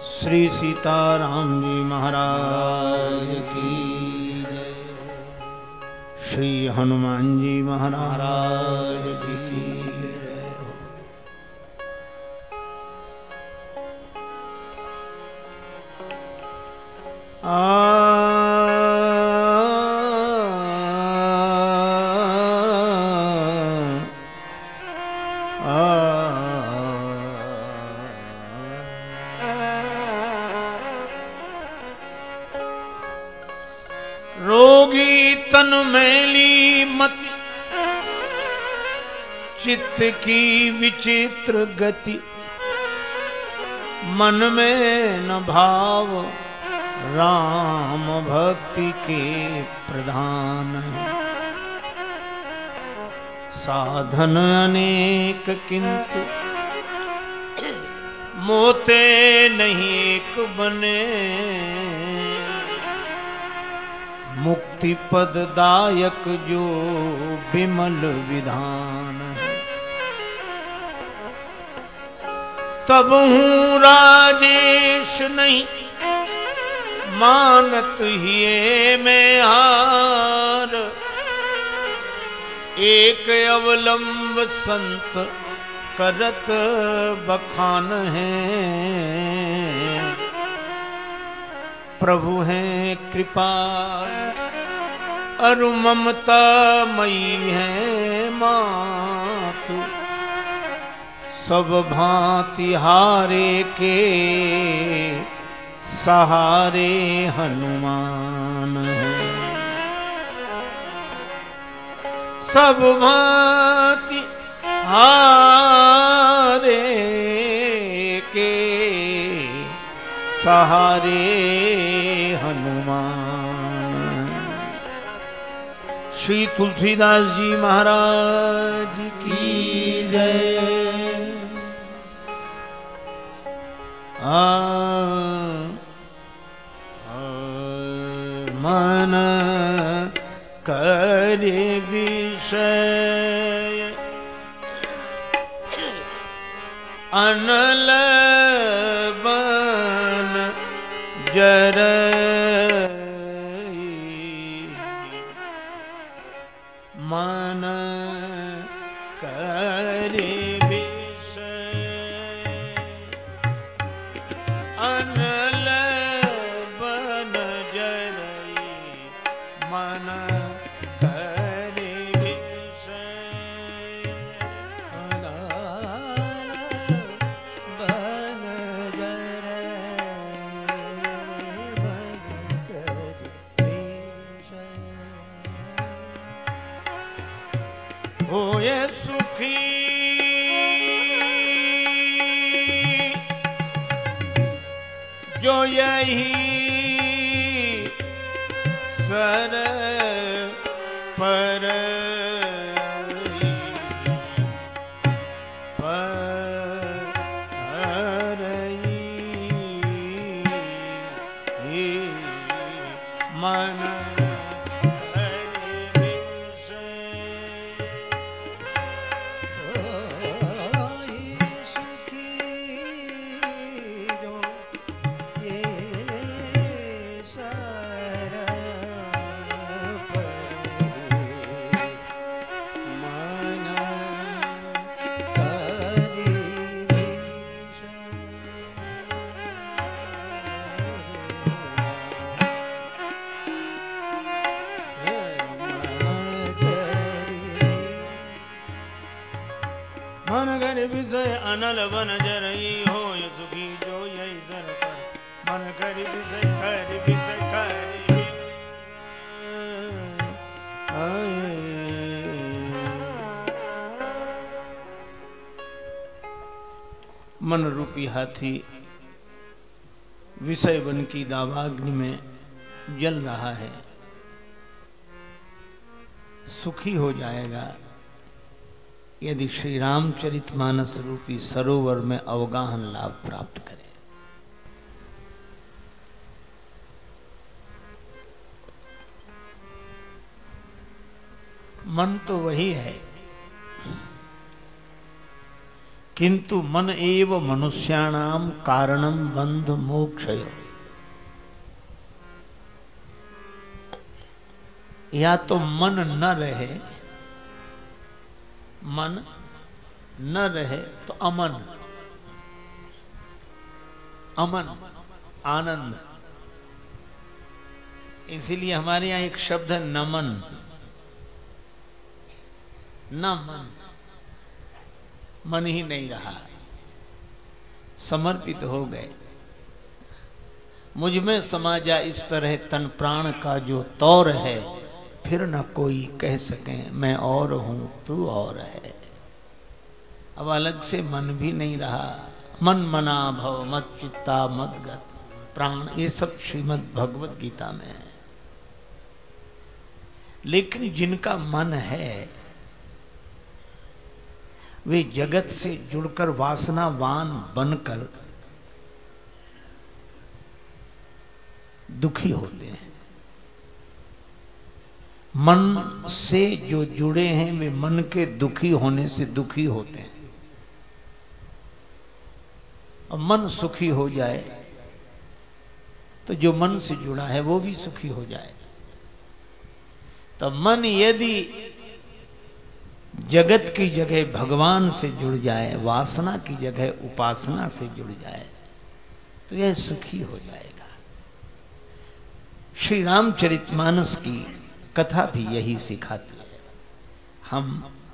श्री सीताराम जी महाराज की जय। श्री हनुमान जी महाराज की जय। रोगी तन मैली मति, चित्त की विचित्र गति, मन में न भाव राम भक्ति के प्रधान। साधन अनेक किंतु मोते नहीं एक बने। मुक्ति पद दायक जो विमल विधान है। तब हूँ राजेश नहीं मानत हिये में हार। एक अवलंब संत करत बखान है। प्रभु हैं कृपाल अरु ममता मई है मातु। सब भांति हारे के सहारे हनुमान है। सब भांति हारे के सहारे हनुमान। श्री तुलसीदास जी महाराज की जय। मन करे विषय अनल बन जरई। मन करे विषय अनल बन जरई। मन करे विषय अनल बन जरई। मन करे विषय होए सुखी जो यही सर पर मन विषय अनल बन जरई। हो सुखी जो यही सर पर। मन करि विषय करि विषय करि। मन रूपी हाथी विषय बन की दावाग्नि में जल रहा है। सुखी हो जाएगा यदि श्री रामचरितमानस रूपी सरोवर में अवगाहन लाभ प्राप्त करे। मन तो वही है किंतु मन एव मनुष्याणाम कारणम बंध मोक्षय। या तो मन न रहे, मन न रहे तो अमन, अमन आनंद। इसीलिए हमारे यहां एक शब्द है नमन, न मन, मन ही नहीं रहा, समर्पित हो गए। मुझ में समा जा इस तरह तन प्राण का जो तौर है, फिर न कोई कह सके मैं और हूं तू और है। अब अलग से मन भी नहीं रहा। मन मना भव मत चित्ता मत गत प्राण, ये सब श्रीमद् भगवत गीता में है। लेकिन जिनका मन है वे जगत से जुड़कर वासनावान बनकर दुखी होते हैं। मन से जो जुड़े हैं वे मन के दुखी होने से दुखी होते हैं। और मन सुखी हो जाए तो जो मन से जुड़ा है वो भी सुखी हो जाए। तो मन यदि जगत की जगह भगवान से जुड़ जाए, वासना की जगह उपासना से जुड़ जाए, तो यह सुखी हो जाएगा। श्री रामचरितमानस की कथा भी यही सिखाती है, हम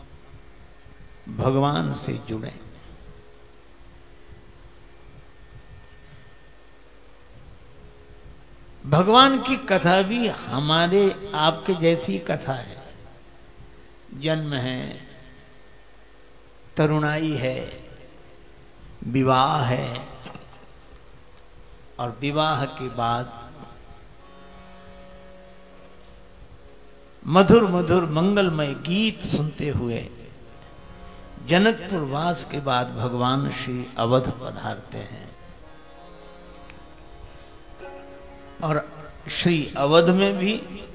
भगवान से जुड़ें। भगवान की कथा भी हमारे आपके जैसी कथा है। जन्म है, तरुणाई है, विवाह है, और विवाह के बाद मधुर मधुर मंगलमय गीत सुनते हुए जनकपुर वास के बाद भगवान श्री अवध पधारते हैं। और श्री अवध में भी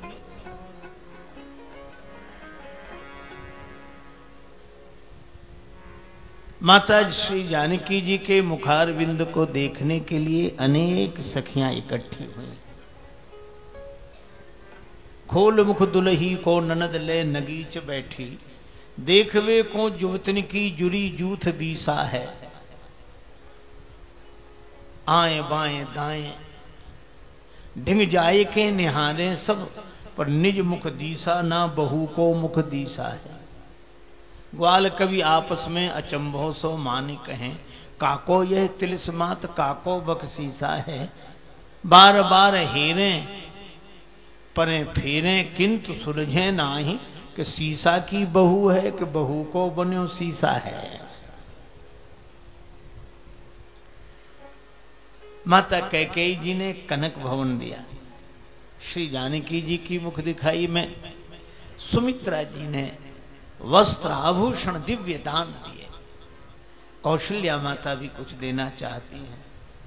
माता श्री जानकी जी के मुखारविंद को देखने के लिए अनेक सखियां इकट्ठी हुई। खोल मुख दुलही को ननद ले नगीच बैठी, देखवे को जुवतन की जुरी जूथ बीसा है। आए बाएं दाएं ढिंग जाए के निहारे सब, पर निज मुख दीसा ना बहू को मुख दीसा है। ग्वाल कवि आपस में अचंभो सो मानी कहें, काको यह तिलिस्मात काको बख्शीसा है। बार बार हेरे परे फेरे किंतु सुलझे नाही, कि सीसा की बहू है कि बहू को बन्यो सीसा है। माता कैकेयी जी ने कनक भवन दिया, श्री जानकी जी की मुख दिखाई में सुमित्रा जी ने वस्त्र आभूषण दिव्य दान दिए। कौशल्या माता भी कुछ देना चाहती हैं।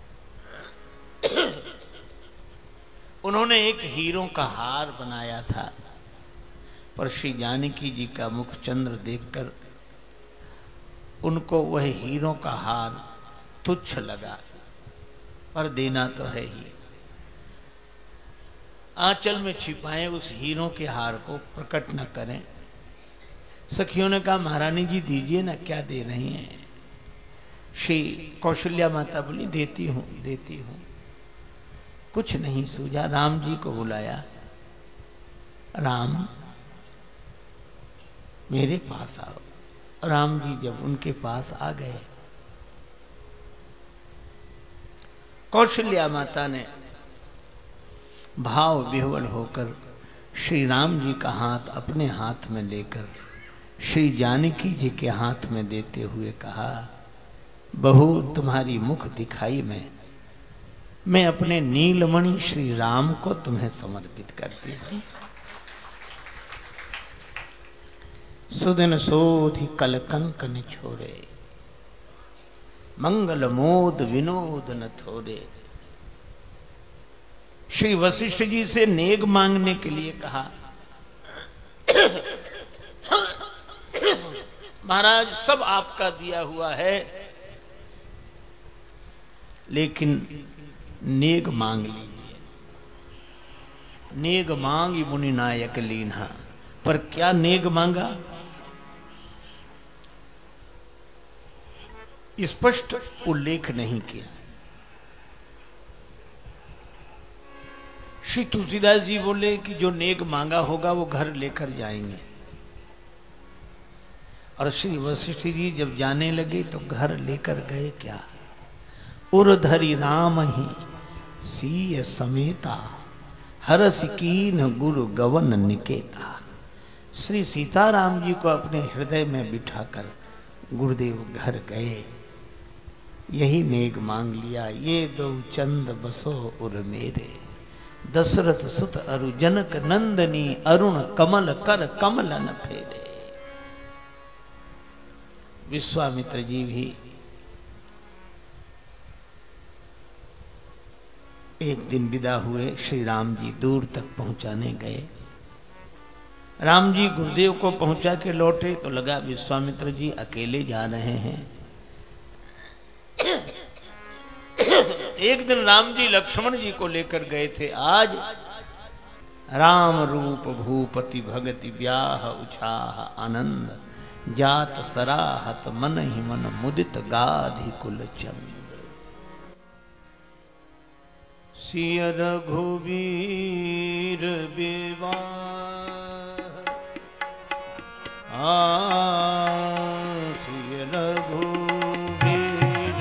उन्होंने एक हीरों का हार बनाया था, पर श्री जानकी जी का मुख चंद्र देखकर उनको वह हीरों का हार तुच्छ लगा, पर देना तो है ही। आंचल में छिपाए उस हीरों के हार को प्रकट न करें। सखियों ने कहा, महारानी जी दीजिए ना, क्या दे रही हैं। श्री कौशल्या माता बोली, देती हूं देती हूं। कुछ नहीं सूझा, राम जी को बुलाया। राम मेरे पास आओ। राम जी जब उनके पास आ गए, कौशल्या माता ने भाव विह्वल होकर श्री राम जी का हाथ अपने हाथ में लेकर श्री जानकी जी के हाथ में देते हुए कहा, बहू तुम्हारी मुख दिखाई में मैं अपने नीलमणि श्री राम को तुम्हें समर्पित करती हूं। सुदिन सोधि कल कंकन छोड़े, मंगल मोद विनोद न थोड़े। श्री वशिष्ठ जी से नेग मांगने के लिए कहा। महाराज सब आपका दिया हुआ है, लेकिन नेग मांग लीजिए। नेग मांगी मुनि नायक लीन्हा। पर क्या नेग मांगा? स्पष्ट उल्लेख नहीं किया। श्री तुलसीदास जी बोले कि जो नेग मांगा होगा वो घर लेकर जाएंगे। और श्री वशिष्ठ जी जब जाने लगे तो घर लेकर गए क्या? उरधरि राम ही सीय समेता, हरस कीन गुरु गवन निकेता। श्री सीताराम जी को अपने हृदय में बिठाकर गुरुदेव घर गए। यही नेग मांग लिया, ये दो चंद बसो उर मेरे, दशरथ सुत अरु जनक नंदनी, अरुण कमल कर कमलन फेरे। विश्वामित्र जी भी एक दिन विदा हुए, श्री राम जी दूर तक पहुंचाने गए। राम जी गुरुदेव को पहुंचा के लौटे तो लगा विश्वामित्र जी अकेले जा रहे हैं। एक दिन राम जी लक्ष्मण जी को लेकर गए थे। आज राम रूप भूपति भगति ब्याह उछाह आनंद, जात सराहत मन ही मन मुदित गाधि कुल चंद। सिय रघुवीर विवाह सिय रघुवीर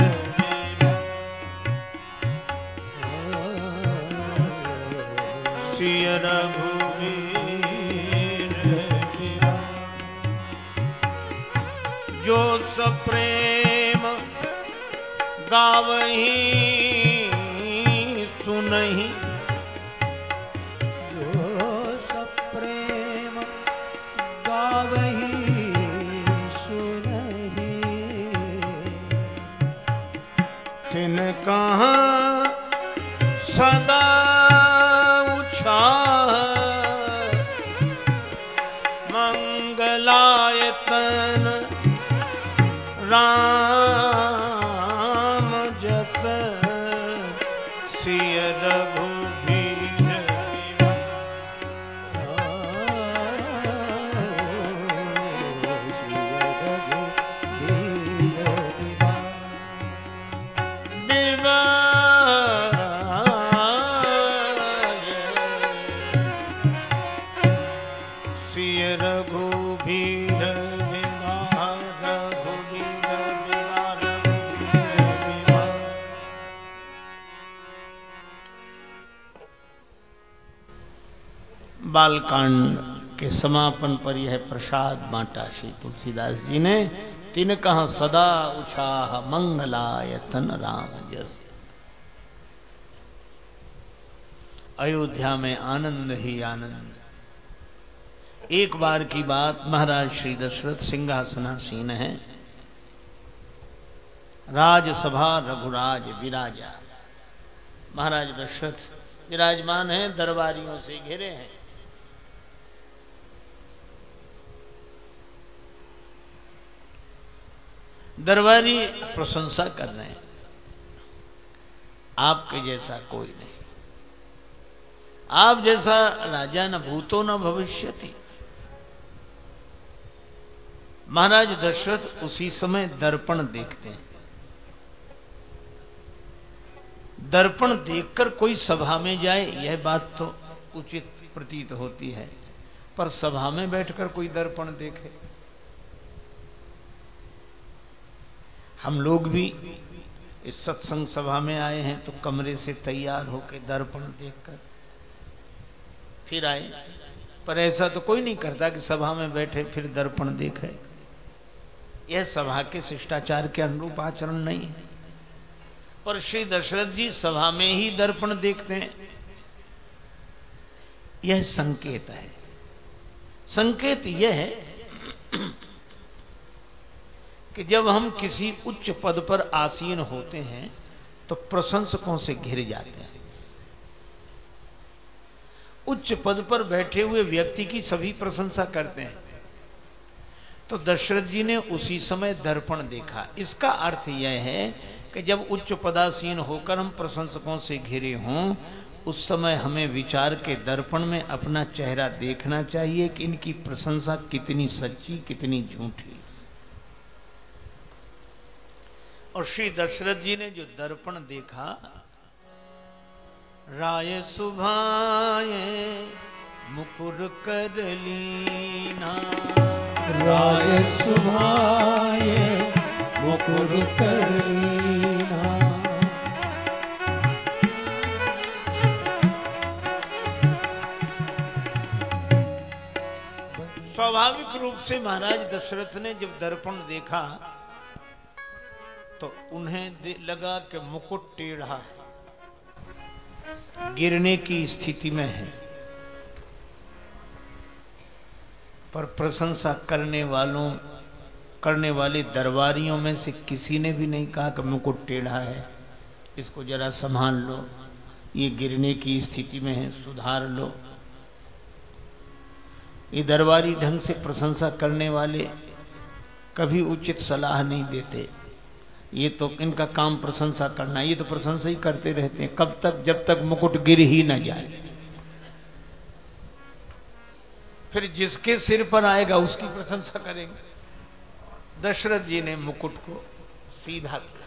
सिय रघुवीर जो सप्रेम गावहीं सुनहि, जो सप्रेम गावहीं सुनहि, तिन कहाँ सदा उछाह, मंगलायतन राम जस, सिय रघुवीर सिय रघुवीर बालकांड के समापन पर यह प्रसाद बांटा श्री तुलसीदास जी ने। तिन कहा सदा उछाह, मंगलायतन राम जस। अयोध्या में आनंद ही आनंद। एक बार की बात, महाराज श्री दशरथ सिंहासनासीन है, राजसभा रघुराज विराजा। महाराज दशरथ विराजमान हैं, दरबारियों से घिरे हैं। दरबारी प्रशंसा कर रहे हैं, आपके जैसा कोई नहीं, आप जैसा राजा न भूतो न भविष्यति। महाराज दशरथ उसी समय दर्पण देखते हैं। दर्पण देखकर कोई सभा में जाए, यह बात तो उचित प्रतीत होती है, पर सभा में बैठकर कोई दर्पण देखे? हम लोग भी इस सत्संग सभा में आए हैं तो कमरे से तैयार होकर दर्पण देखकर फिर आए, पर ऐसा तो कोई नहीं करता कि सभा में बैठे फिर दर्पण देखे। यह सभा के शिष्टाचार के अनुरूप आचरण नहीं है। पर श्री दशरथ जी सभा में ही दर्पण देखते हैं, यह संकेत है। संकेत यह है कि जब हम किसी उच्च पद पर आसीन होते हैं तो प्रशंसकों से घिर जाते हैं। उच्च पद पर बैठे हुए व्यक्ति की सभी प्रशंसा करते हैं, तो दशरथ जी ने उसी समय दर्पण देखा। इसका अर्थ यह है कि जब उच्च पदासीन होकर हम प्रशंसकों से घिरे हों, उस समय हमें विचार के दर्पण में अपना चेहरा देखना चाहिए कि इनकी प्रशंसा कितनी सच्ची कितनी झूठी। और श्री दशरथ जी ने जो दर्पण देखा, राय सुभाए मुकुर कर लीना, राय सुभाए मुकुर कर लीना। स्वाभाविक रूप से महाराज दशरथ ने जब दर्पण देखा तो उन्हें लगा कि मुकुट टेढ़ा है, गिरने की स्थिति में है। पर प्रशंसा करने वाले दरबारियों में से किसी ने भी नहीं कहा कि मुकुट टेढ़ा है, इसको जरा संभाल लो, ये गिरने की स्थिति में है, सुधार लो। ये दरबारी ढंग से प्रशंसा करने वाले कभी उचित सलाह नहीं देते। ये तो इनका काम प्रशंसा करना, ये तो प्रशंसा ही करते रहते हैं। कब तक? जब तक मुकुट गिर ही न जाए। फिर जिसके सिर पर आएगा उसकी प्रशंसा करेंगे। दशरथ जी ने मुकुट को सीधा किया,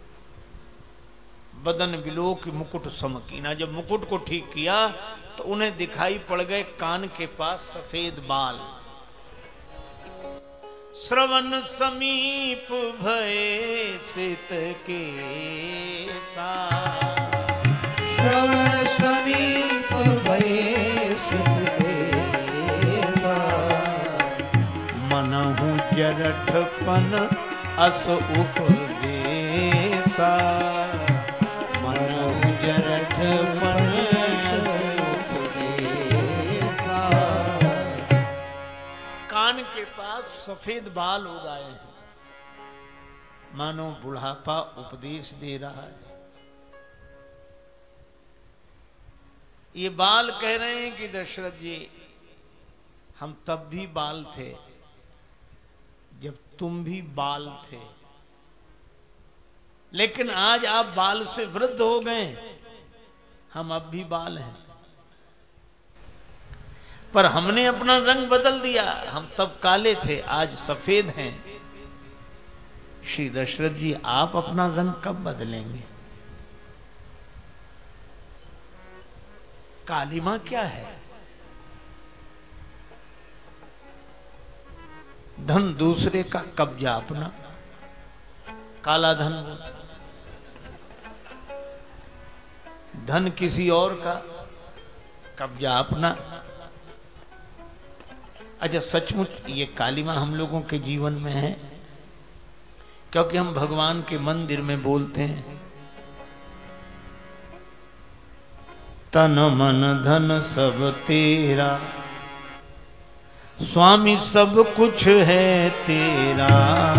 बदन बिलो की मुकुट समकीना। जब मुकुट को ठीक किया तो उन्हें दिखाई पड़ गए कान के पास सफेद बाल। श्रवण समीप भये सित के श्रवण समीप भये सित के मनहु जरठपन अस उपदेसा, मनहु जरठपन कान के पास सफेद बाल उगाए हैं, मानो बुढ़ापा उपदेश दे रहा है। ये बाल कह रहे हैं कि दशरथ जी, हम तब भी बाल थे जब तुम भी बाल थे, लेकिन आज आप बाल से वृद्ध हो गए, हम अब भी बाल हैं। पर हमने अपना रंग बदल दिया, हम तब काले थे आज सफेद हैं। श्री दशरथ जी, आप अपना रंग कब बदलेंगे? कालिमा क्या है? धन दूसरे का, कब्जा अपना। काला धन, धन किसी और का, कब्जा अपना। अच्छा, सचमुच ये कालिमा हम लोगों के जीवन में है, क्योंकि हम भगवान के मंदिर में बोलते हैं, तन मन धन सब तेरा, स्वामी सब कुछ है तेरा,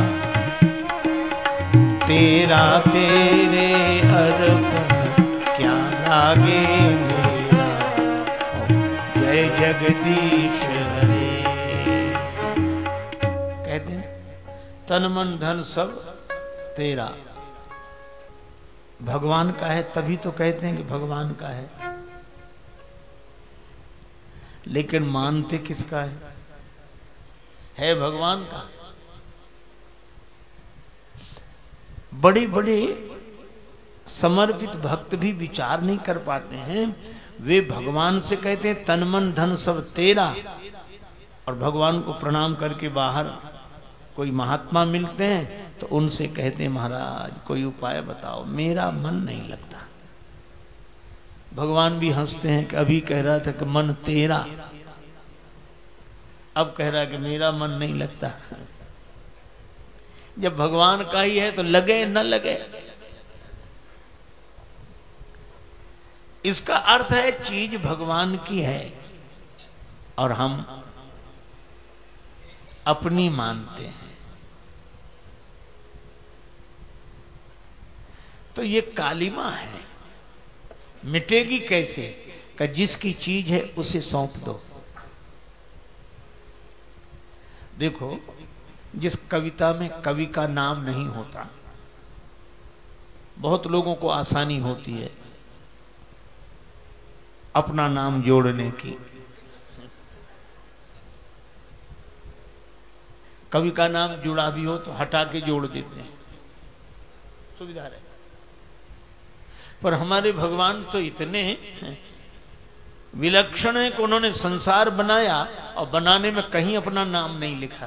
तेरा तेरे अर्पण क्या लागे मेरा, जय जगदीश हरे। कहते हैं तन मन धन सब तेरा, भगवान का है, तभी तो कहते हैं कि भगवान का है। लेकिन मानते किसका है भगवान का। बड़े बड़े समर्पित भक्त भी विचार नहीं कर पाते हैं। वे भगवान से कहते हैं तन मन धन सब तेरा, और भगवान को प्रणाम करके बाहर कोई महात्मा मिलते हैं तो उनसे कहते हैं महाराज कोई उपाय बताओ, मेरा मन नहीं लगता। भगवान भी हंसते हैं कि अभी कह रहा था कि मन तेरा, अब कह रहा है कि मेरा मन नहीं लगता। जब भगवान का ही है तो लगे न लगे। इसका अर्थ है चीज भगवान की है और हम अपनी मानते हैं। तो ये कालिमा है, मिटेगी कैसे? कि जिसकी चीज है उसे सौंप दो। देखो, जिस कविता में कवि का नाम नहीं होता। बहुत लोगों को आसानी होती है अपना नाम जोड़ने की। कवि का नाम जुड़ा भी हो तो हटा के जोड़ देते हैं, सुविधा रहे। पर हमारे भगवान तो इतने विलक्षण है कि उन्होंने संसार बनाया और बनाने में कहीं अपना नाम नहीं लिखा।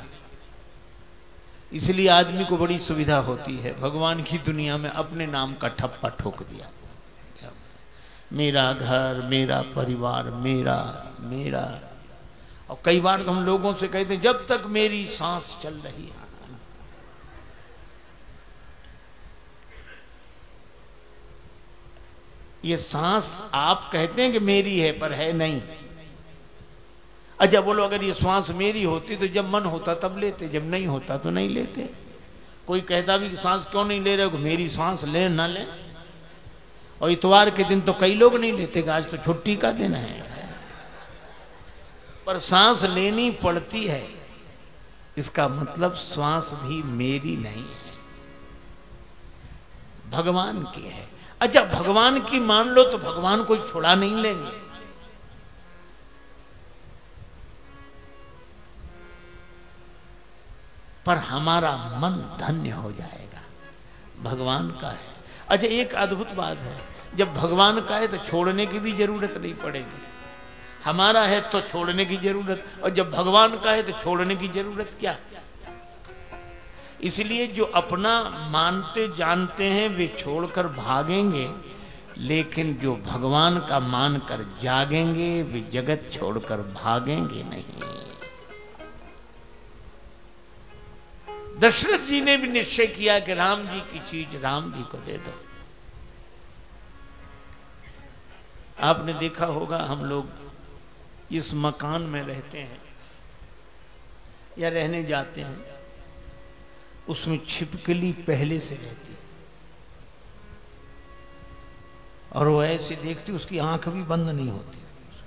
इसलिए आदमी को बड़ी सुविधा होती है। भगवान की दुनिया में अपने नाम का ठप्पा ठोक दिया, मेरा घर, मेरा परिवार, मेरा मेरा। और कई बार तो हम लोगों से कहते हैं जब तक मेरी सांस चल रही है। ये सांस आप कहते हैं कि मेरी है, पर है नहीं। अच्छा बोलो, अगर ये श्वास मेरी होती तो जब मन होता तब लेते, जब नहीं होता तो नहीं लेते। कोई कहता भी कि सांस क्यों नहीं ले रहे हो, मेरी सांस ले ना ले। और इतवार के दिन तो कई लोग नहीं लेते कि आज तो छुट्टी का दिन है, पर सांस लेनी पड़ती है। इसका मतलब श्वास भी मेरी नहीं है, भगवान की है। अच्छा भगवान की मान लो तो भगवान कोई छुड़ा नहीं लेंगे। पर हमारा मन धन्य हो जाएगा, भगवान का है। अच्छा एक अद्भुत बात है, जब भगवान का है तो छोड़ने की भी जरूरत नहीं पड़ेगी। हमारा है तो छोड़ने की जरूरत, और जब भगवान का है तो छोड़ने की जरूरत क्या। इसलिए जो अपना मानते जानते हैं वे छोड़कर भागेंगे, लेकिन जो भगवान का मानकर जागेंगे वे जगत छोड़कर भागेंगे नहीं। दशरथ जी ने भी निश्चय किया कि राम जी की चीज राम जी को दे दो। आपने देखा होगा हम लोग इस मकान में रहते हैं या रहने जाते हैं, उसमें छिपकली पहले से रहती है और वो ऐसे देखती, उसकी आंख भी बंद नहीं होती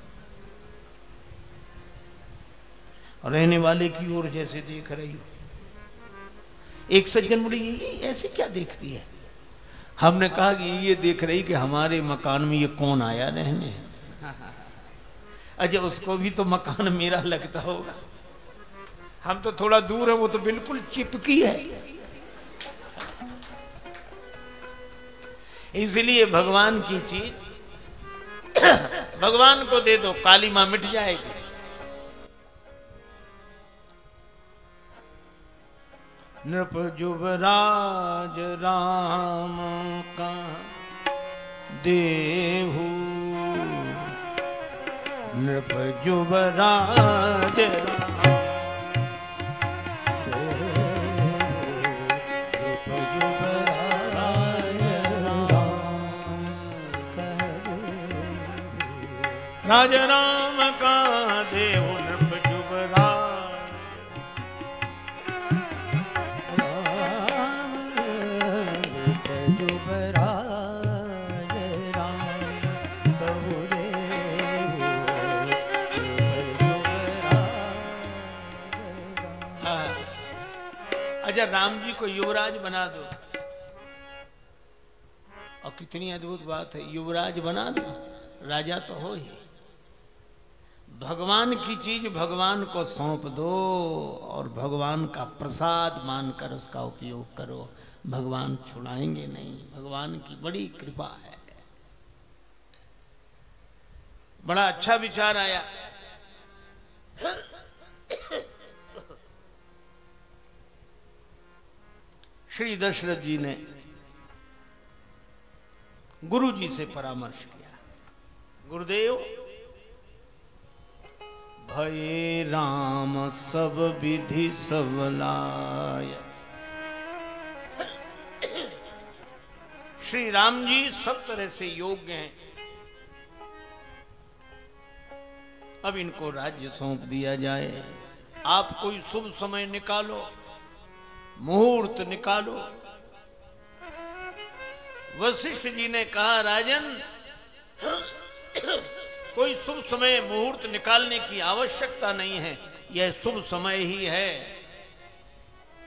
और रहने वाले की ओर जैसे देख रही हो। एक सज्जन बोले ये ऐसे क्या देखती है। हमने कहा कि ये देख रही कि हमारे मकान में ये कौन आया रहने। अच्छा उसको भी तो मकान मेरा लगता होगा, हम तो थोड़ा दूर है, वो तो बिल्कुल चिपकी है। इसलिए भगवान की चीज भगवान को दे दो, काली मां मिट जाएगी। नृप जुबराज राम का देहु, नृप जुबराज राज राम का देहु, नृप जुबराज राम, नृप जुबराज राम कहु देहु, नृप जुबराज राम। अच्छा राम जी को युवराज बना दो, और कितनी अद्भुत बात है, युवराज बना दो, राजा तो हो ही। भगवान की चीज भगवान को सौंप दो और भगवान का प्रसाद मानकर उसका उपयोग करो, भगवान छुड़ाएंगे नहीं। भगवान की बड़ी कृपा है। बड़ा अच्छा विचार आया। श्री दशरथ जी ने गुरु जी से परामर्श किया, गुरुदेव भये राम सब विधि सबलाय। श्री राम जी सब तरह से योग्य हैं, अब इनको राज्य सौंप दिया जाए। आप कोई शुभ समय निकालो, मुहूर्त निकालो। वशिष्ठ जी ने कहा राजन कोई शुभ समय मुहूर्त निकालने की आवश्यकता नहीं है, यह शुभ समय ही है।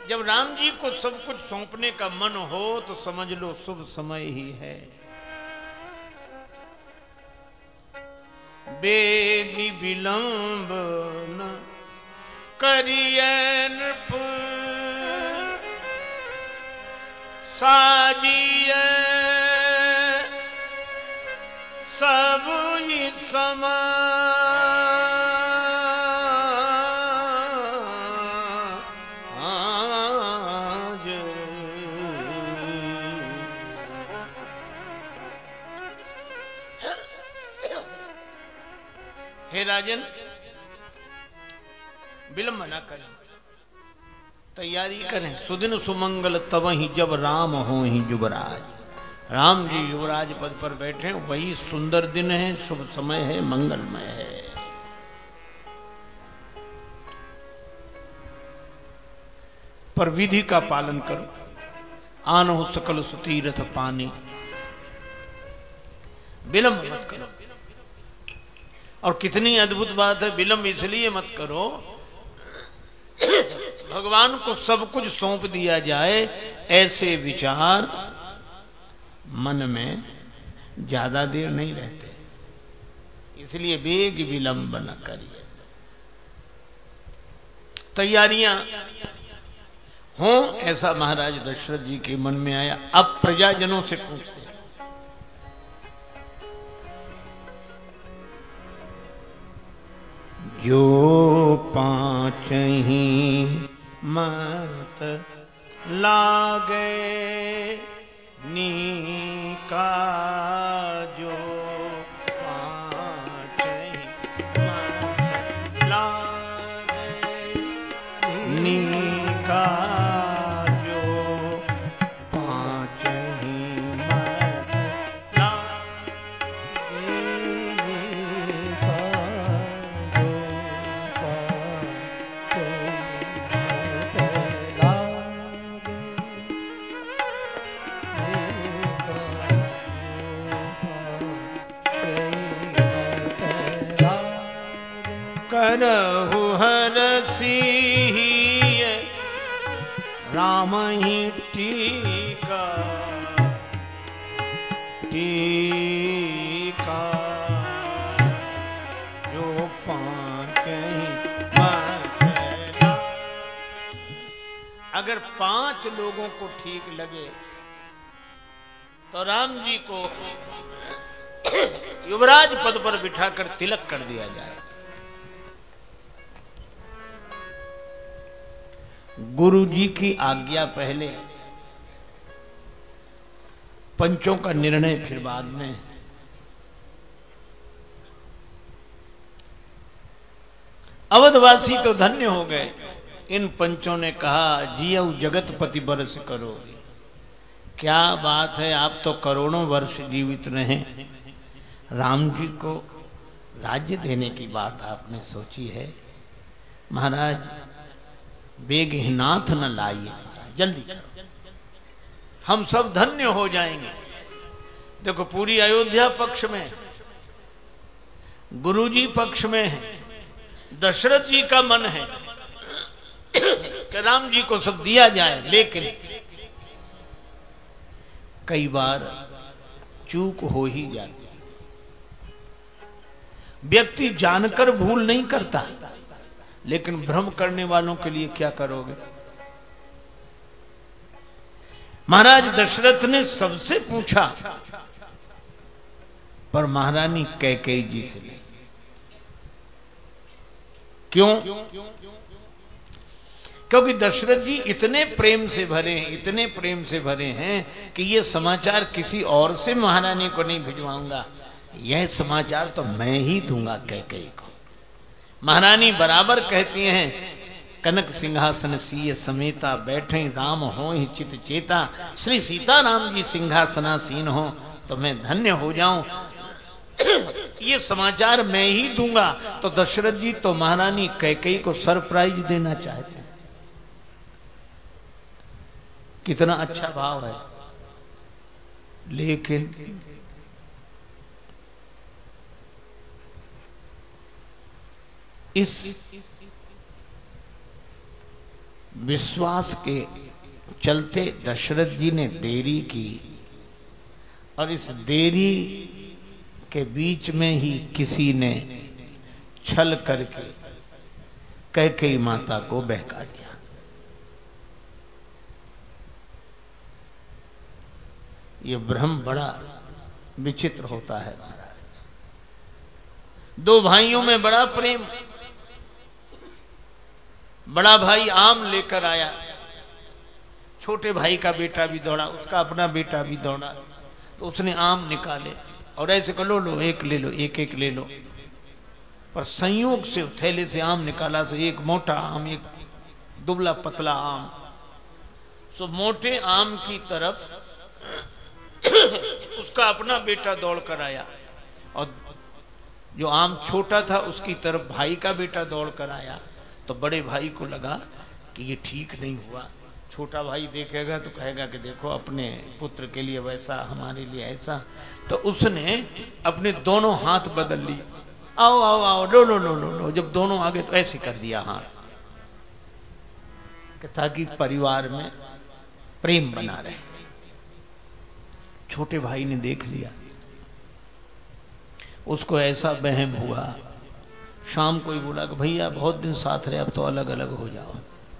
जब राम जी को सब कुछ सौंपने का मन हो तो समझ लो शुभ समय ही है। बेगी विलंब न करिए नृप, साजिए सब ही समाज। हे राजन, विलंब न करें, तैयारी करें। सुदिन सुमंगल तब ही जब राम हो ही युवराज। राम जी युवराज पद पर बैठे, वही सुंदर दिन है, शुभ समय है, मंगलमय है। पर विधि का पालन करो। आनहु सकल सुतीरथ पानी, विलंब मत करो। और कितनी अद्भुत बात है, विलंब इसलिए मत करो, भगवान को सब कुछ सौंप दिया जाए, ऐसे विचार मन में ज्यादा देर नहीं रहते। इसलिए वेग विलंब न करिए। तैयारियां हों, ऐसा महाराज दशरथ जी के मन में आया। अब प्रजाजनों से पूछते हैं, जो पांच ही मत लागे नीका, जो पांच ही मत लागे नीका, जो पांच ही मत लागे नीका, जो करहु हरसिय राम ही टीका, टीका जो पांच ही मत। अगर 5 लोगों को ठीक लगे तो राम जी को युवराज पद पर बिठाकर तिलक कर दिया जाए। गुरु जी की आज्ञा पहले, पंचों का निर्णय फिर बाद में। अवधवासी तो धन्य हो गए। इन पंचों ने कहा, जियऊ जगतपति बरस करो। क्या बात है, आप तो करोड़ों वर्ष जीवित रहे, राम जी को राज्य देने की बात आपने सोची है। महाराज बेगहनाथ न लाइए, जल्दी करो, हम सब धन्य हो जाएंगे। देखो, पूरी अयोध्या पक्ष में, गुरुजी पक्ष में है, दशरथ जी का मन है कि राम जी को सब दिया जाए, लेकिन कई बार चूक हो ही जाती। व्यक्ति जानकर भूल नहीं करता, लेकिन भ्रम करने वालों के लिए क्या करोगे। महाराज दशरथ ने सबसे पूछा, पर महारानी कैकेयी जी से नहीं। क्यों? क्योंकि दशरथ जी इतने प्रेम से भरे हैं, इतने प्रेम से भरे हैं कि यह समाचार किसी और से महारानी को नहीं भिजवाऊंगा, यह समाचार तो मैं ही दूंगा कैकेयी को। महारानी बराबर कहती हैं, कनक सिंहासन सीय समेता, बैठे राम हो ही चित चेता। श्री सीता राम जी सिंहासनासीन हो तो मैं धन्य हो जाऊं, ये समाचार मैं ही दूंगा। तो दशरथ जी तो महारानी कैकेयी को सरप्राइज देना चाहते हैं। कितना अच्छा भाव है। लेकिन इस विश्वास के चलते दशरथ जी ने देरी की, और इस देरी के बीच में ही किसी ने छल करके कैकेयी माता को बहका दिया। ये भ्रम बड़ा विचित्र होता है महाराज। दो भाइयों में बड़ा प्रेम। बड़ा भाई आम लेकर आया, छोटे भाई का बेटा भी दौड़ा, उसका अपना बेटा भी दौड़ा, तो उसने आम निकाले और ऐसे कहो लो एक ले लो, एक एक ले लो। पर संयोग से थैले से आम निकाला तो एक मोटा आम, एक दुबला पतला आम। सो मोटे आम की तरफ उसका अपना बेटा दौड़ कर आया, और जो आम छोटा था उसकी तरफ भाई का बेटा दौड़ कर आया। तो बड़े भाई को लगा कि ये ठीक नहीं हुआ। छोटा भाई देखेगा तो कहेगा कि देखो अपने पुत्र के लिए वैसा, हमारे लिए ऐसा। तो उसने अपने दोनों हाथ बदल ली, आओ आओ आओ, लो लो लो लो लो। जब दोनों आगे तो ऐसे कर दिया हाथ, ताकि परिवार में प्रेम बना रहे। छोटे भाई ने देख लिया, उसको ऐसा वहम हुआ। शाम को ही बोला कि भैया बहुत दिन साथ रहे, अब तो अलग अलग हो जाओ।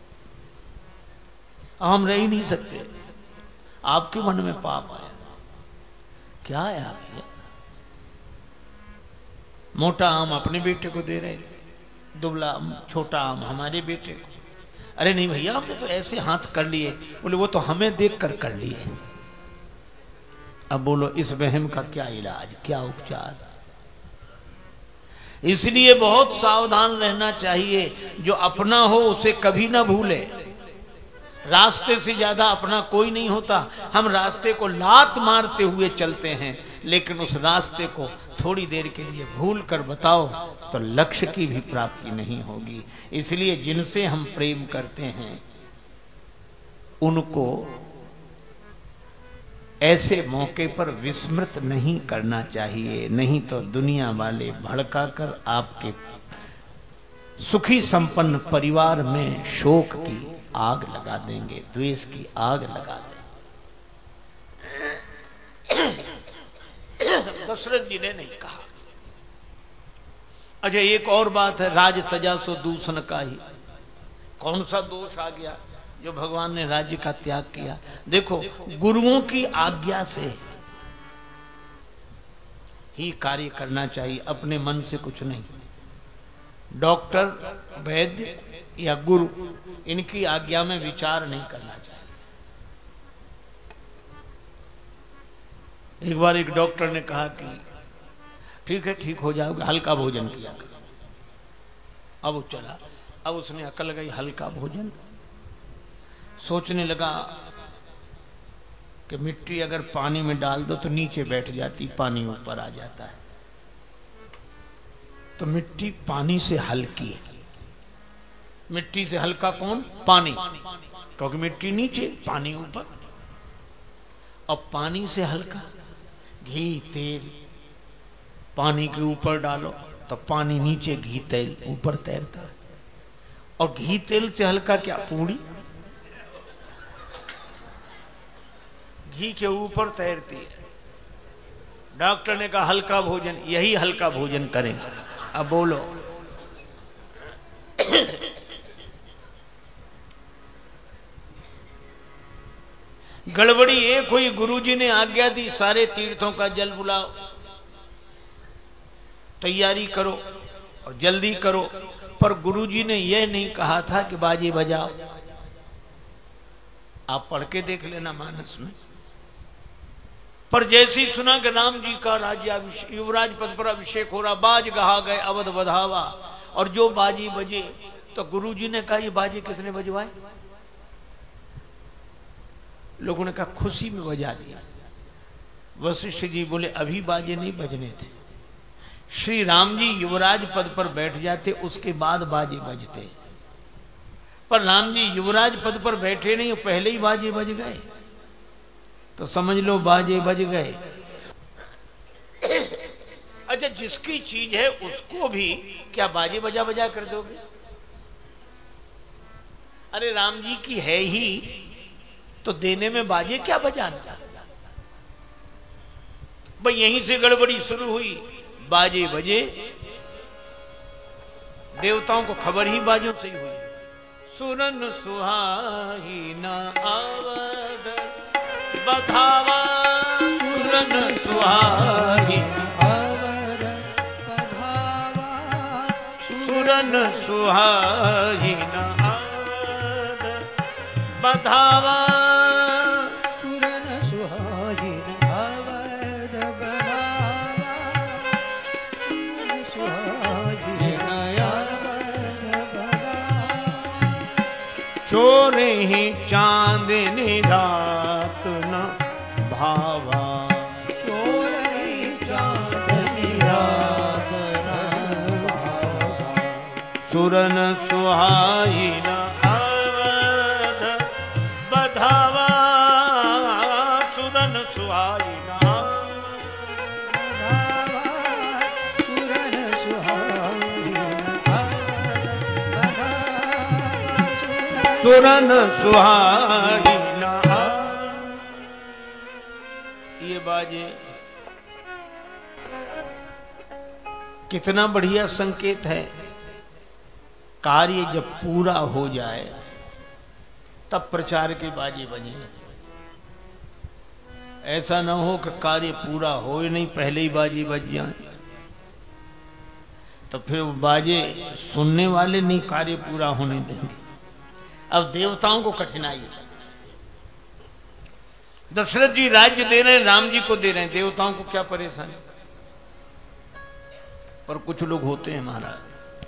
हम रह ही नहीं सकते, आपके मन में पाप आया। क्या आया भैया? मोटा आम अपने बेटे को दे रहे, दुबला छोटा आम हमारे बेटे को। अरे नहीं भैया, हमने तो ऐसे हाथ कर लिए। बोले वो तो हमें देख कर लिए। अब बोलो इस वहम का क्या इलाज, क्या उपचार? इसलिए बहुत सावधान रहना चाहिए। जो अपना हो उसे कभी ना भूले। रास्ते से ज्यादा अपना कोई नहीं होता। हम रास्ते को लात मारते हुए चलते हैं, लेकिन उस रास्ते को थोड़ी देर के लिए भूल कर बताओ तो लक्ष्य की भी प्राप्ति नहीं होगी। इसलिए जिनसे हम प्रेम करते हैं उनको ऐसे मौके पर विस्मृत नहीं करना चाहिए, नहीं तो दुनिया वाले भड़काकर आपके सुखी संपन्न परिवार में शोक की आग लगा देंगे, द्वेष की आग लगा देंगे। दशरथ जी ने नहीं कहा। अच्छा, एक और बात है, राज तजा सो दूषण का ही। कौन सा दोष आ गया जो भगवान ने राज्य का त्याग किया? देखो, गुरुओं की आज्ञा से ही कार्य करना चाहिए, अपने मन से कुछ नहीं। डॉक्टर, वैद्य या गुरु, इनकी आज्ञा में विचार नहीं करना चाहिए। एक बार एक डॉक्टर ने कहा कि ठीक है, ठीक हो जाओगे, हल्का भोजन किया करो। अब वो चला। अब उसने अकल गई, हल्का भोजन। सोचने लगा कि मिट्टी अगर पानी में डाल दो तो नीचे बैठ जाती, पानी ऊपर आ जाता है। तो मिट्टी पानी से हल्की है। मिट्टी से हल्का कौन? पानी, क्योंकि मिट्टी नीचे, पानी ऊपर। अब पानी से हल्का घी तेल पानी के ऊपर डालो तो पानी नीचे, घी तेल ऊपर तैरता है। और घी तेल से हल्का क्या? पूड़ी घी के ऊपर तैरती है। डॉक्टर ने कहा हल्का भोजन, यही हल्का भोजन करें। अब बोलो गड़बड़ी एक हुई, गुरुजी ने आज्ञा दी सारे तीर्थों का जल बुलाओ, तैयारी करो और जल्दी करो। पर गुरुजी ने यह नहीं कहा था कि बाजे बजाओ। आप पढ़ के देख लेना मानस में। पर जैसे ही सुना कि राम जी का राज्याभिषेक, युवराज पद पर अभिषेक हो रहा, बाज गहा गए अवध बधावा, और जो बाजी बजे तो गुरुजी ने कहा ये बाजे किसने बजवाए? लोगों ने कहा खुशी में बजा दिया। वशिष्ठ जी बोले अभी बाजे नहीं बजने थे। श्री राम जी युवराज पद पर बैठ जाते, उसके बाद बाजे बजते। पर राम जी युवराज पद पर बैठे नहीं, पहले ही बाजे बज गए, तो समझ लो बाजे बज गए। अच्छा, जिसकी चीज है उसको भी क्या बाजे बजा बजा कर दोगे? अरे राम जी की है ही तो देने में बाजे क्या बजाना। भाई यहीं से गड़बड़ी शुरू हुई, बाजे बजे, देवताओं को खबर ही बाजों से ही हुई। सुरन सुहाई न आवद बधावा, सुरन सुहाई अवर बधावा, सुरन सुहाई न आवद बधावा, सुरन सुहागिन अवर बधावा, सुरन सुहागिन अवर बधावा। चोरे ही चांदनी रात न भावा, चोरई चांदनी रात न भावा, सुरन सुहाई न अवध बधावा, सुरन सुहाई न बधावा, सुरन सुहागिन अवर बधावा, सुरन सुहाई न। ये बाजे कितना बढ़िया संकेत है। कार्य जब पूरा हो जाए तब प्रचार के बाजे बजे। ऐसा ना हो कि कार्य पूरा हो ही नहीं, पहले ही बाजे बज जाए, तो फिर वो बाजे सुनने वाले नहीं कार्य पूरा होने देंगे। अब देवताओं को कठिनाई है। दशरथ जी राज्य दे रहे हैं, राम जी को दे रहे हैं, देवताओं को क्या परेशानी। पर कुछ लोग होते हैं महाराज,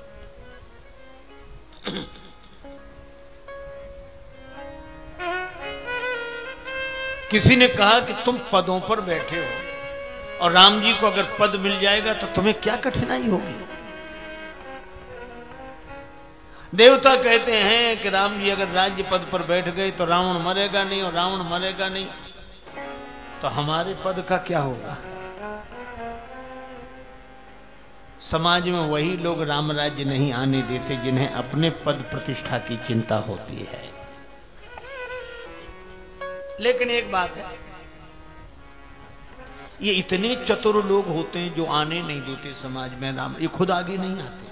किसी ने कहा कि तुम पदों पर बैठे हो और राम जी को अगर पद मिल जाएगा तो तुम्हें क्या कठिनाई होगी। देवता कहते हैं कि राम जी अगर राज्य पद पर बैठ गए तो रावण मरेगा नहीं, और रावण मरेगा नहीं तो हमारे पद का क्या होगा। समाज में वही लोग राम राज्य नहीं आने देते जिन्हें अपने पद प्रतिष्ठा की चिंता होती है। लेकिन एक बात है, ये इतने चतुर लोग होते हैं जो आने नहीं देते समाज में राम, ये खुद आगे नहीं आते।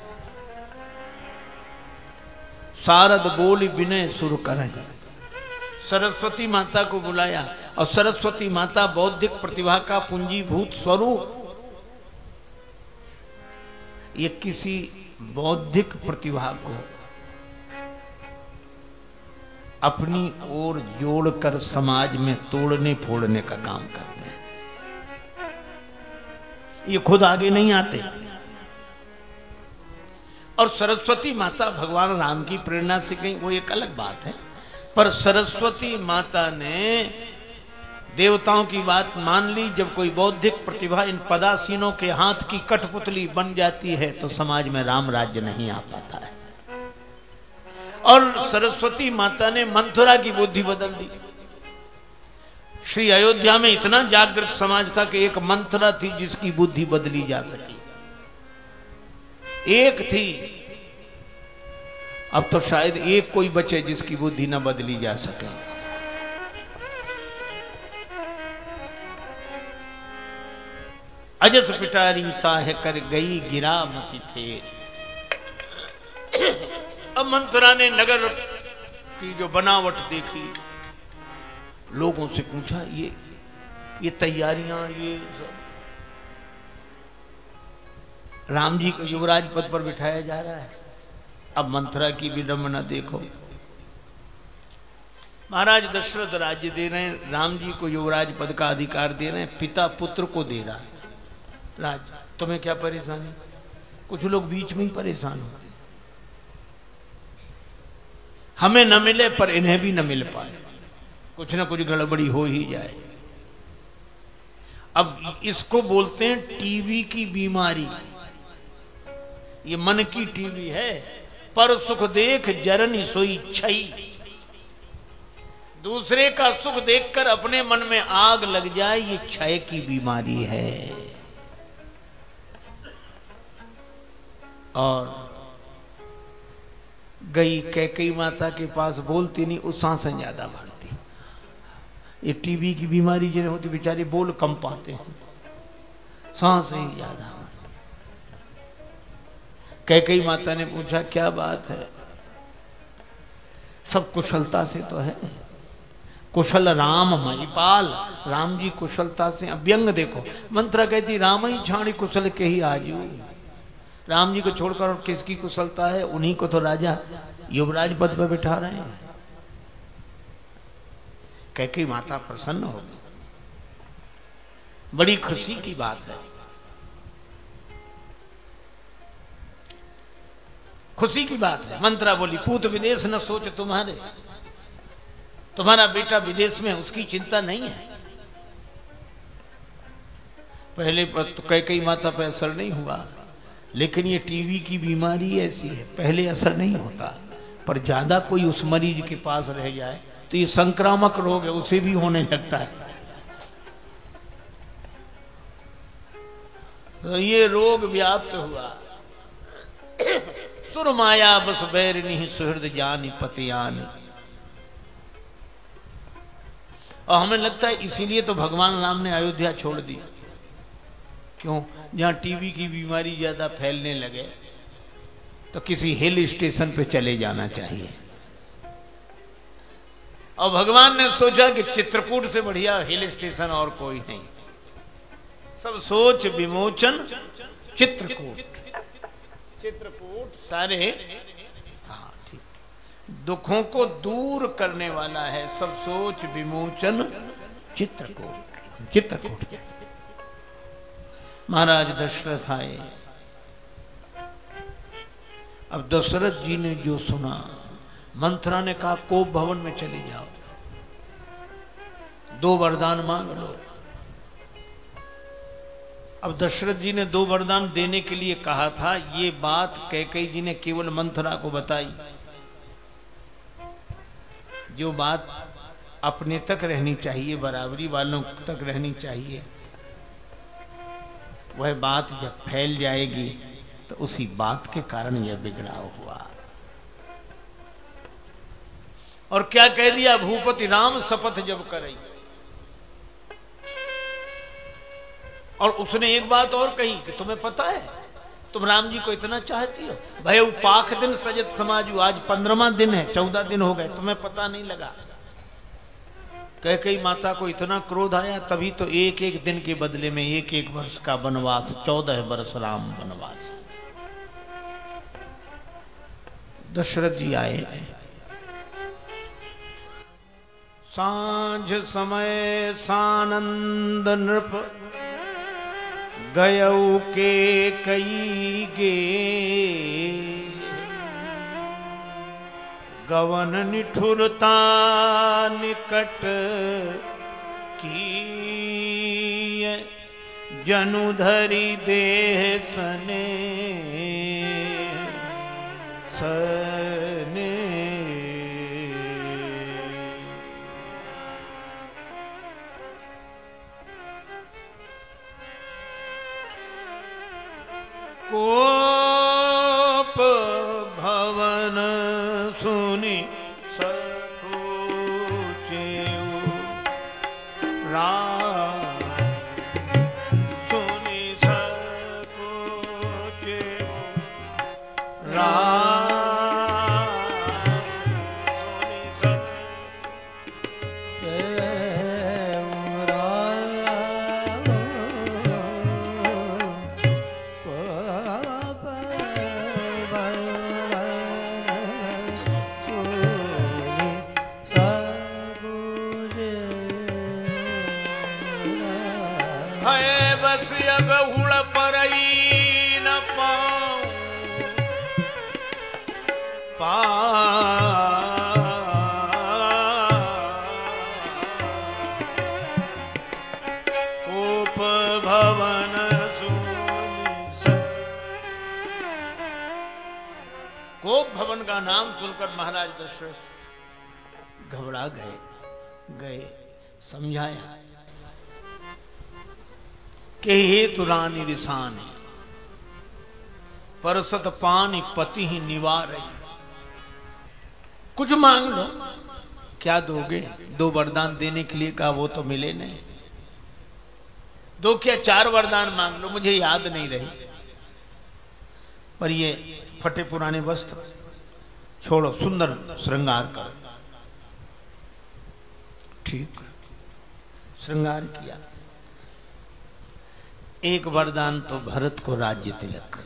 सारद बोल विनय सुर करें, सरस्वती माता को बुलाया, और सरस्वती माता बौद्धिक प्रतिभा का पूंजीभूत स्वरूप। ये किसी बौद्धिक प्रतिभा को अपनी ओर जोड़कर समाज में तोड़ने फोड़ने का काम करते हैं। ये खुद आगे नहीं आते। और सरस्वती माता भगवान राम की प्रेरणा से गई, वो एक अलग बात है। पर सरस्वती माता ने देवताओं की बात मान ली। जब कोई बौद्धिक प्रतिभा इन पदासीनों के हाथ की कठपुतली बन जाती है तो समाज में राम राज्य नहीं आ पाता है। और सरस्वती माता ने मंथुरा की बुद्धि बदल दी। श्री अयोध्या में इतना जागृत समाज था कि एक मंथुरा थी जिसकी बुद्धि बदली जा सकी, एक थी। अब तो शायद एक कोई बचे जिसकी बुद्धि न बदली जा सके। अजस पिटारी ताह कर गई गिरा मति फेर। अब मंथुरा ने नगर की जो बनावट देखी, लोगों से पूछा ये तैयारियां, ये सब, राम जी को युवराज पद पर बिठाया जा रहा है। अब मंथुरा की विडंबना देखो। महाराज दशरथ राज्य दे रहे हैं, राम जी को युवराज पद का अधिकार दे रहे हैं, पिता पुत्र को दे रहा है राज। तुम्हें क्या परेशानी। कुछ लोग बीच में ही परेशान होते, हमें न मिले पर इन्हें भी न मिल पाए, कुछ ना कुछ गड़बड़ी हो ही जाए। अब इसको बोलते हैं टीवी की बीमारी। ये मन की टीवी है। पर सुख देख जरनी सोई छई। दूसरे का सुख देखकर अपने मन में आग लग जाए, ये क्षय की बीमारी है। और गई कैकई माता के पास, बोलती नहीं, उस सांसें ज्यादा भरती। ये टीबी की बीमारी जिन्हें होती, बेचारे बोल कम पाते हैं, सांसें ही ज्यादा भरती। कैकई माता ने पूछा क्या बात है, सब कुशलता से तो है, कुशल राम महिपाल, राम जी कुशलता से। अव्यंग देखो, मंत्रा कहती राम ही छाणी कुशल के ही आजू। राम जी को छोड़कर और किसकी कुशलता है, उन्हीं को तो राजा युवराज पद पर बिठा रहे हैं। कैकेयी माता प्रसन्न हो गई, बड़ी खुशी की बात है, खुशी की बात है। मंत्रा बोली पूत विदेश न सोच तुम्हारे, तुम्हारा बेटा विदेश में, उसकी चिंता नहीं है। पहले तो कैकेयी माता पर असर नहीं हुआ, लेकिन ये टीबी की बीमारी ऐसी है, पहले असर नहीं होता, पर ज्यादा कोई उस मरीज के पास रह जाए तो ये संक्रामक रोग है, उसे भी होने लगता है। तो ये रोग व्याप्त हुआ। सुरमाया बस बैरिनी सुहृद जानी पतियान। और हमें लगता है इसीलिए तो भगवान राम ने अयोध्या छोड़ दी। क्यों? जहां टीबी की बीमारी ज्यादा फैलने लगे तो किसी हिल स्टेशन पे चले जाना चाहिए। और भगवान ने सोचा कि चित्रकूट से बढ़िया हिल स्टेशन और कोई नहीं, सब सोच विमोचन चित्रकूट। चित्रकूट सारे, हाँ ठीक, दुखों को दूर करने वाला है, सब सोच विमोचन चित्रकूट। चित्रकूट महाराज दशरथ आए। अब दशरथ जी ने जो सुना, मंत्रा ने कहा कोप भवन में चले जाओ, 2 वरदान मांग लो। अब दशरथ जी ने 2 वरदान देने के लिए कहा था, ये बात कैकेयी जी ने केवल मंत्रा को बताई। जो बात अपने तक रहनी चाहिए, बराबरी वालों तक रहनी चाहिए, वह बात जब फैल जाएगी तो उसी बात के कारण यह बिगड़ाव हुआ। और क्या कह दिया, भूपति राम शपथ जब करई। और उसने एक बात और कही कि तुम्हें पता है तुम राम जी को इतना चाहती हो, भय पाख दिन सजत समाजू, आज 15वां दिन है, 14 दिन हो गए, तुम्हें पता नहीं लगा। कैकेयी माता को इतना क्रोध आया, तभी तो एक एक दिन के बदले में 1-1 वर्ष का वनवास, 14 वर्ष राम वनवास। दशरथ जी आए, सांझ समय सानंद नृप गयऊ के कई गे, गवन निठुरता निकट की, जनु धरि देह सने सने। कोप भवन सुनि सकुचेऊ, राम सुनि सकुचेऊ, राम बस अगहुड़ परई न पाऊं, कोप भवन सुनि। कोप भवन का नाम सुनकर महाराज दशरथ घबरा गए। समझाया कि हेतु रानी रिसानी, परसत पानी पति ही निवारई। कुछ मांग लो। क्या दोगे? 2 वरदान देने के लिए कहा, वो तो मिले नहीं। 2 क्या 4 वरदान मांग लो, मुझे याद नहीं रही। पर ये फटे पुराने वस्त्र छोड़ो, सुंदर श्रृंगार करो। ठीक, श्रृंगार किया। एक वरदान तो भरत को राज्य तिलक।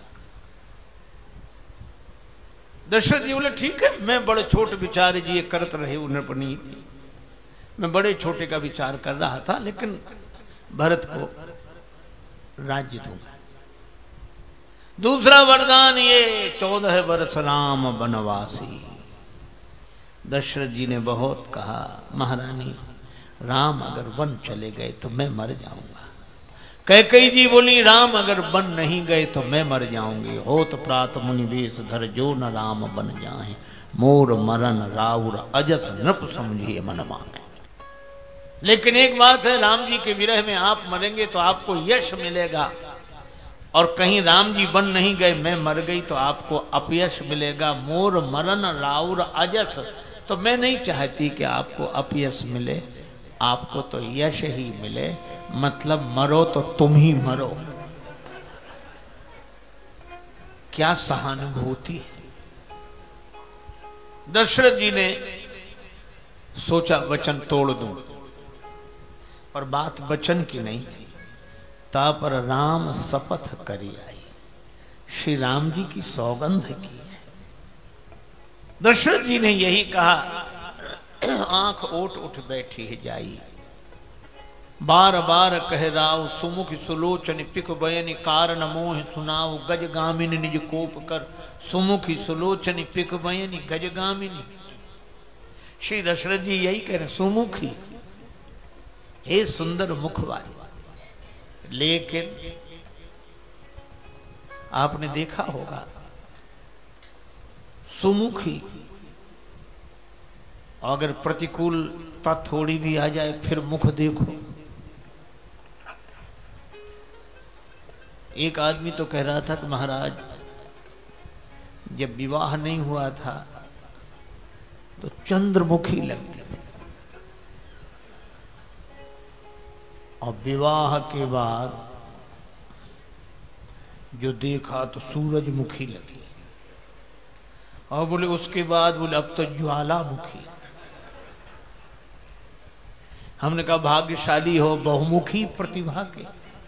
दशरथ जी बोले ठीक है, मैं बड़े छोटे विचार जी करत रहे नृपनीति, मैं बड़े छोटे का विचार कर रहा था, लेकिन भरत को राज्य दूंगा। दूसरा वरदान ये 14 वर्ष राम वनवासी। दशरथ जी ने बहुत कहा, महारानी राम अगर वन चले गए तो मैं मर जाऊंगा। कैकेयी जी बोली, राम अगर वन नहीं गए तो मैं मर जाऊंगी। होत प्रात मुनि वेश धर जो न राम बन जाए, मोर मरण राउर अजस नृप समझिए मन माने। लेकिन एक बात है, राम जी के विरह में आप मरेंगे तो आपको यश मिलेगा, और कहीं राम जी वन नहीं गए, मैं मर गई तो आपको अपयश मिलेगा। मोर मरण राउर अजस, तो मैं नहीं चाहती कि आपको अपयश मिले, आपको तो यश ही मिले। मतलब मरो तो तुम ही मरो। क्या सहानुभूति है। दशरथ जी ने सोचा वचन तोड़ दूं, और बात वचन की नहीं थी। ता पर राम शपथ करी आई, श्री राम जी की सौगंध की है। दशरथ जी ने यही कहा, आंख ओट उठ बैठी है जाई, बार बार कह राव सुमुख सुलोचन पिक बयन, कारण मोह सुनाव गज गामिनी निज कोप कर। सुमुखी सुलोचन पिक बयनी गज गामिनी। श्री दशरथ जी यही कह रहे, सुमुखी, हे सुंदर मुख वाली। लेकिन आपने देखा होगा, सुमुखी अगर प्रतिकूलता थोड़ी भी आ जाए, फिर मुख देखो। एक आदमी तो कह रहा था कि महाराज, जब विवाह नहीं हुआ था तो चंद्रमुखी लगती थी, और विवाह के बाद जो देखा तो सूरजमुखी लगी, और बोले उसके बाद बोले अब तो ज्वालामुखी। हमने कहा भाग्यशाली हो बहुमुखी प्रतिभा के।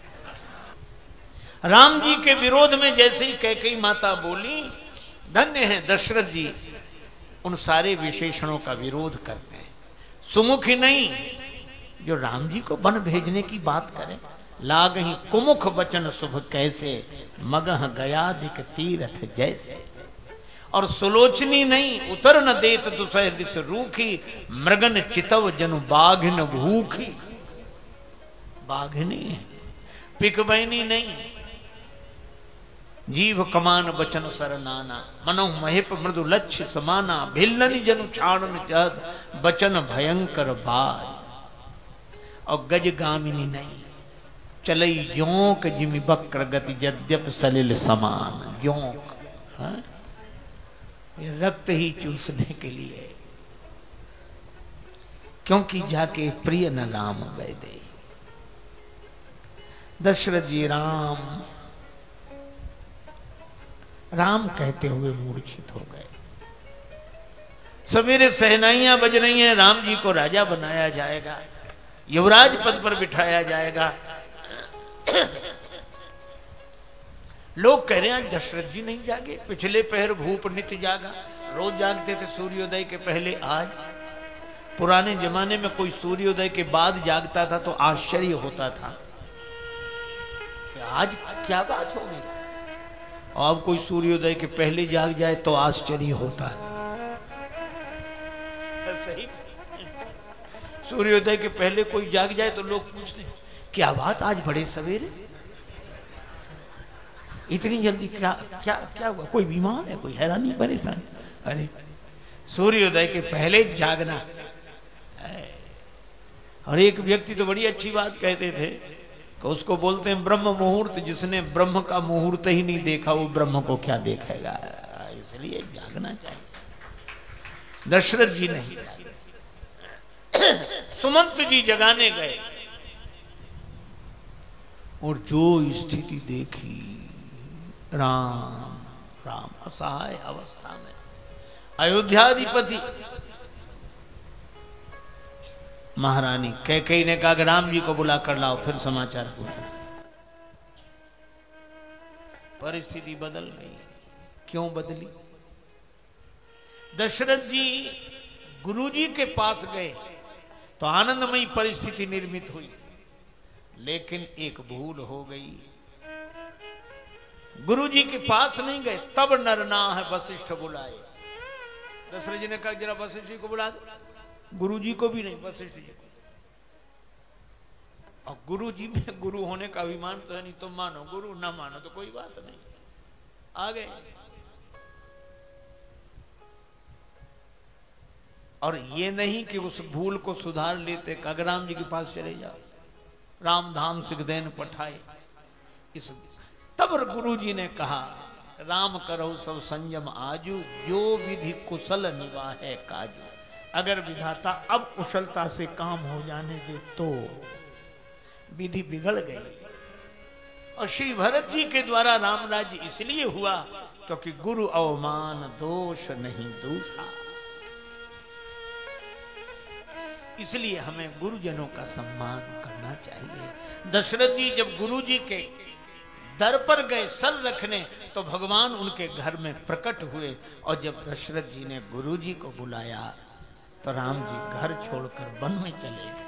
राम जी के विरोध में जैसे ही कैकेयी माता बोली, धन्य है दशरथ जी, उन सारे विशेषणों का विरोध करते हैं। सुमुखी नहीं, जो राम जी को वन भेजने की बात करें। लागहि कुमुख वचन शुभ कैसे, मगह गया दिक तीरथ जैसे। और सुलोचनी नहीं, उतर न देत दुसह दिस रूखी, मृगन चितव जनु बाघिन भूखी। बाघिनी है, पिकबैनी नहीं। जीव कमान बचन सर नाना, मनो महिप मृदु लक्ष्य समाना। भिल्लनि जनु छाड़न जद, बचन भयंकर बाज। और गज गामिनी नहीं, चलई योंक जिमि बक्र गति, यद्यप सलिल समान। योंक रक्त ही चूसने के लिए, क्योंकि जाके प्रिय न राम वैदे। दशरथ जी राम राम कहते हुए मूर्छित हो गए। सवेरे सहनाइयां बज रही हैं, राम जी को राजा बनाया जाएगा, युवराज पद पर बिठाया जाएगा। लोग कह रहे हैं आज दशरथ जी नहीं जागे, पिछले पहर भूप नित्य जागा। रोज जागते थे सूर्योदय के पहले, आज पुराने जमाने में कोई सूर्योदय के बाद जागता था तो आश्चर्य होता था कि आज क्या बात हो गई। और अब कोई सूर्योदय के पहले जाग जाए तो आश्चर्य होता है। सही, सूर्योदय के पहले कोई जाग जाए तो लोग पूछते हैं क्या बात, आज बड़े सवेरे, इतनी जल्दी क्या क्या क्या हुआ, कोई बीमार है, कोई हैरानी परेशान। अरे सूर्योदय के पहले जागना। और एक व्यक्ति तो बड़ी अच्छी बात कहते थे कि उसको बोलते हैं ब्रह्म मुहूर्त, जिसने ब्रह्म का मुहूर्त ही नहीं देखा वो ब्रह्म को क्या देखेगा। इसलिए जागना चाहिए। दशरथ जी नहीं जागे। सुमंत जी जगाने गए और जो स्थिति देखी, राम राम असहाय अवस्था में अयोध्याधिपति। महारानी कैकेयी ने कहा कि राम जी को बुला कर लाओ, फिर समाचार पूछो। परिस्थिति बदल गई। क्यों बदली? दशरथ जी गुरुजी के पास गए तो आनंदमयी परिस्थिति निर्मित हुई, लेकिन एक भूल हो गई। गुरुजी के पास नहीं गए, तब नरनाह वशिष्ठ बुलाए। दशरथ जी ने कहा जरा वशिष्ठ जी को बुला दो। गुरुजी को भी नहीं, वशिष्ठ जी को। और गुरुजी में गुरु होने का अभिमान तो है नहीं, तुम मानो गुरु, ना मानो तो कोई बात नहीं। आ गए और ये नहीं कि उस भूल को सुधार लेते, कागराम जी के पास चले जाओ, राम धाम सिकदैन पठाए। इस तब गुरु जी ने कहा राम करो सब संयम आजू, जो विधि कुशल निवाहे काजू। अगर विधाता अब कुशलता से काम हो जाने दे तो विधि बिगड़ गई। और श्री भरत जी के द्वारा राम राज्य इसलिए हुआ क्योंकि गुरु अवमान दोष नहीं दूसरा। इसलिए हमें गुरुजनों का सम्मान करना चाहिए। दशरथ जी जब गुरु जी के दर पर गए सर रखने, तो भगवान उनके घर में प्रकट हुए। और जब दशरथ जी ने गुरु जी को बुलाया तो राम जी घर छोड़कर वन में चले गए।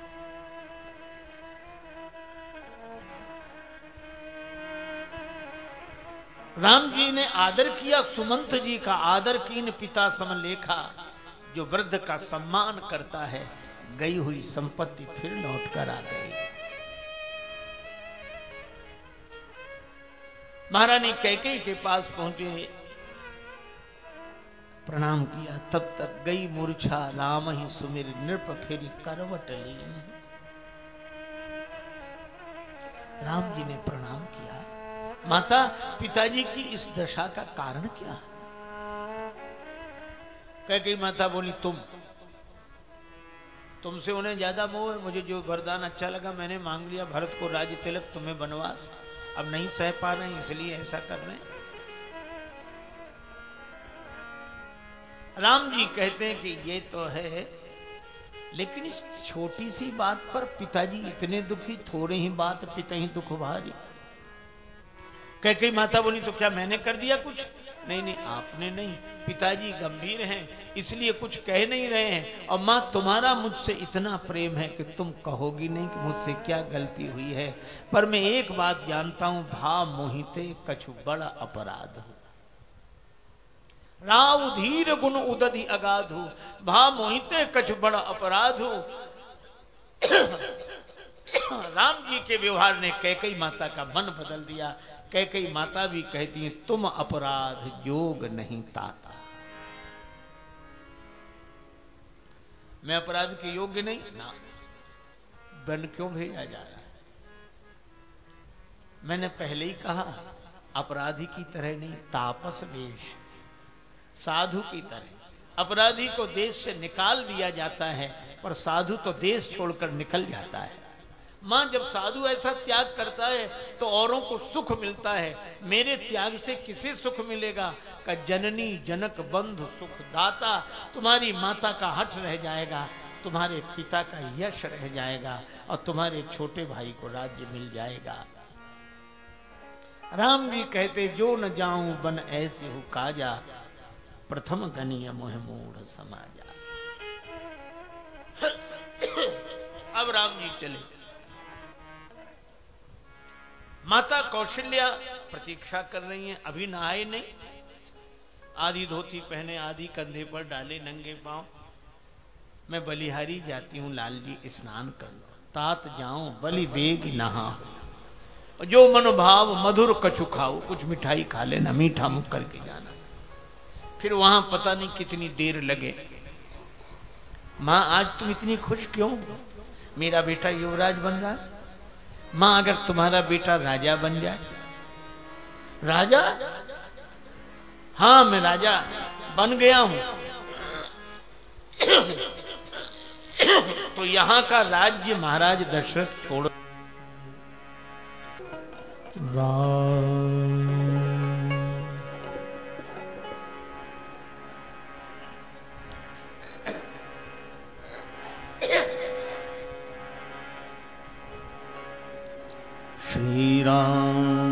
राम जी ने आदर किया सुमंत जी का, आदर कीन पिता सम लेखा। जो वृद्ध का सम्मान करता है, गई हुई संपत्ति फिर लौट कर आ गई। महारानी कैकेयी के पास पहुंचे, प्रणाम किया। तब तक गई मूर्छा, राम ही सुमिर नृप फिर करवट लीन। राम जी ने प्रणाम किया। माता, पिताजी की इस दशा का कारण क्या है? कैकेयी माता बोली तुमसे उन्हें ज्यादा मोह है। मुझे जो वरदान अच्छा लगा मैंने मांग लिया, भरत को राज्य तिलक, तुम्हें वनवास। अब नहीं सह पा रहे इसलिए ऐसा कर रहे हैं। राम जी कहते हैं कि ये तो है, लेकिन इस छोटी सी बात पर पिताजी इतने दुखी, थोड़े ही बात पिता ही दुख भारी। कैकेयी माता बोली तो क्या मैंने कर दिया कुछ? नहीं नहीं, आपने नहीं, पिताजी गंभीर हैं इसलिए कुछ कह नहीं रहे हैं। और मां, तुम्हारा मुझसे इतना प्रेम है कि तुम कहोगी नहीं कि मुझसे क्या गलती हुई है। पर मैं एक बात जानता हूं, भा मोहिते कछु बड़ा अपराध हो। राव धीर गुण उदधि अगाधु, भा मोहिते कछु बड़ा अपराध हो। राम जी के व्यवहार ने कैकेयी माता का मन बदल दिया। कैकेयी माता भी कहती हैं, तुम अपराध जोग नहीं ताता। मैं अपराध के योग्य नहीं ना, वन क्यों भेजा जा रहा है? मैंने पहले ही कहा, अपराधी की तरह नहीं, तापस वेश, साधु की तरह। अपराधी को देश से निकाल दिया जाता है, पर साधु तो देश छोड़कर निकल जाता है। मां, जब साधु ऐसा त्याग करता है तो औरों को सुख मिलता है। मेरे त्याग से किसे सुख मिलेगा? का जननी जनक बंधु सुख दाता। तुम्हारी माता का हठ रह जाएगा, तुम्हारे पिता का यश रह जाएगा, और तुम्हारे छोटे भाई को राज्य मिल जाएगा। राम जी कहते, जो न जाऊं बन ऐसे हो काजा, प्रथम गनीय मोह मूढ़ समाजा। अब राम जी चले। माता कौशल्या प्रतीक्षा कर रही हैं, अभी नहाए नहीं। आधी धोती पहने, आधी कंधे पर डाले नंगे पांव। मैं बलिहारी जाती हूं लाल जी, स्नान कर लो, तात जाऊं बलि बेग नहा। जो मनोभाव मधुर कछु खाओ, कुछ मिठाई खा लेना, मीठा मुख करके जाना। फिर वहां पता नहीं कितनी देर लगे। मां, आज तुम इतनी खुश क्यों? मेरा बेटा युवराज बन रहा है। मां, अगर तुम्हारा बेटा राजा बन जाए? राजा? हां, मैं राजा बन गया हूं। तो यहां का राज्य महाराज दशरथ छोड़ श्री राम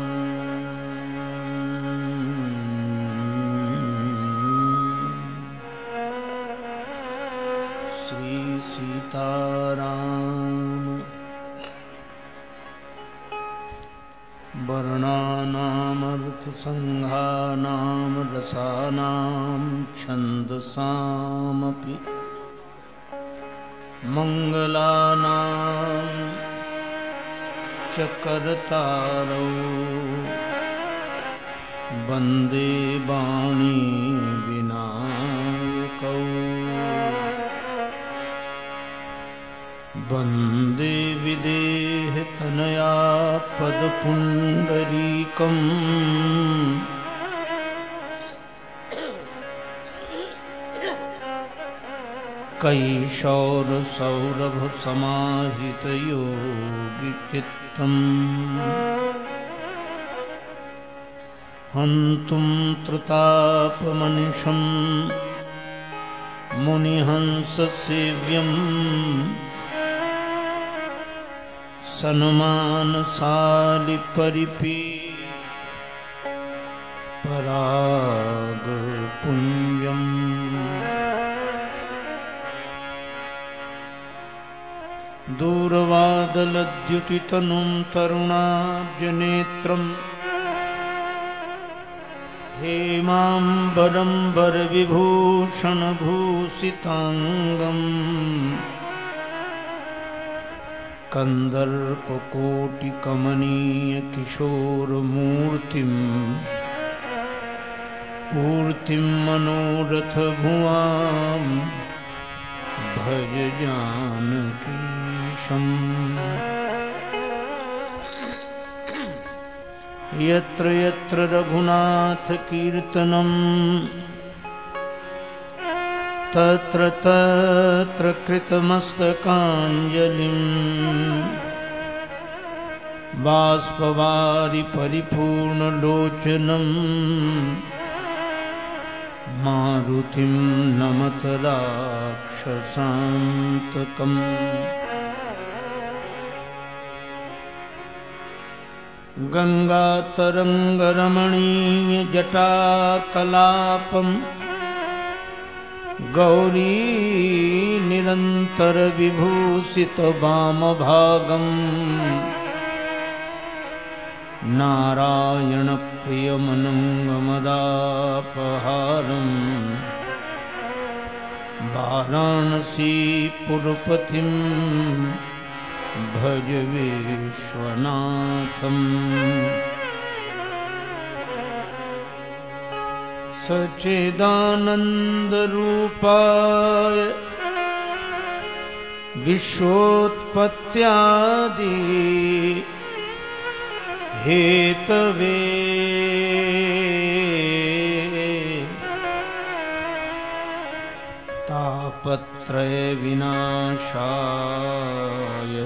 श्री सीताराम वर्णानामर्थसंघानां रसानां छन्दसामपि मंगलानां च कर्तारौ वन्दे वाणी विनायकौ वन्दे विदेहतनया पदपुण्डरीकम् कैशोरसौरभसमाहितयोगिचित्तम् हन्तुं त्रितापमनिशं मुनिहंससेव्यम् सन्मानसालिपरिपे परागपुञ्जम् दूरवादलद्युतितनुं तरुणाब्जनेत्रम् हेमाम्बरम्बरविभूषणभूषिताङ्गम् कन्दर्पकोटिकमनीयकिशोरमूर्तिम् पूर्तिं मनोरथभुवां भज जानकीशम् यत्र यत्र रघुनाथकीर्तनं तत्र तत्र कृतमस्तकाञ्जलिम् बाष्पवारि परिपूर्णलोचनं मारुतिं नमत राक्षसान्तकम् गंगातरंगरमणीयजटाकलापं गौरी निरन्तरविभूषितवामभागम् नारायणप्रियमनङ्गमदापहारम् वाराणसीपुरपतिं भज विश्वनाथम् सच्चिदानन्दरूपाय विश्वोत्पत्त्यादि हेतवे तापत्रय विनाशाय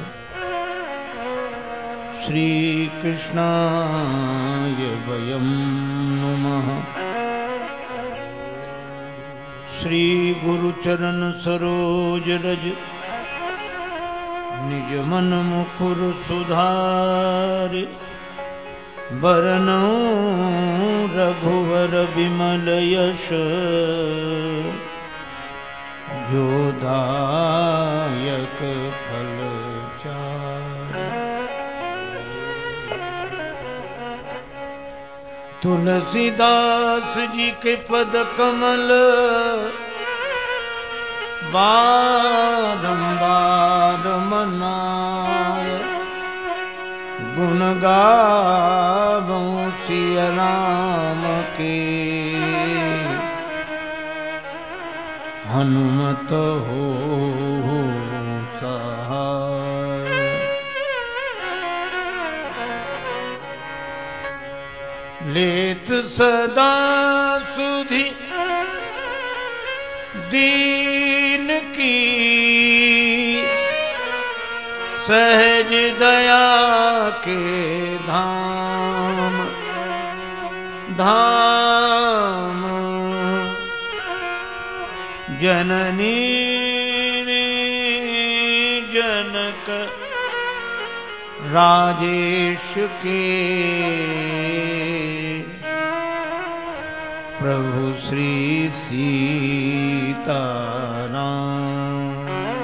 श्रीकृष्णाय वयं नुमः। श्री गुरुचरण सरोज रज निज मन मुकुर सुधारि बरनौ रघुवर विमल यश जोदायक फल चारि। तुलसीदास जी के पद कमल बारंबार मनाय गुण गावों सिया राम के हनुमत हो सहाय। लेत सदा सुधि दीन की सहज दया के धाम धाम जननी जनक राजेश के प्रभु श्री सीताराम।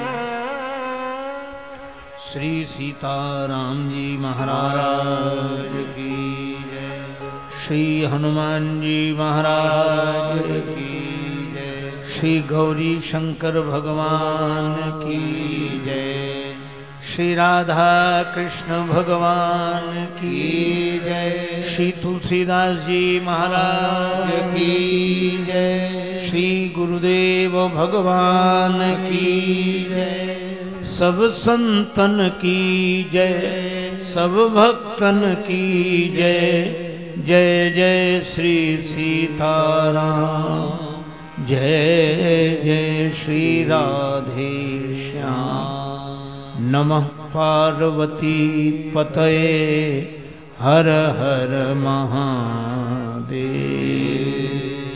श्री सीताराम जी महाराज की जय। श्री हनुमान जी महाराज की जय। श्री गौरी शंकर भगवान की जय। श्री राधा कृष्ण भगवान की जय। श्री तुलसीदास जी महाराज की जय। श्री गुरुदेव भगवान की जय। सब संतन की जय, सब भक्तन की जय। जय जय श्री सीताराम, जय जय श्री राधे श्याम। नमः पार्वती पतये हर हर महादेव।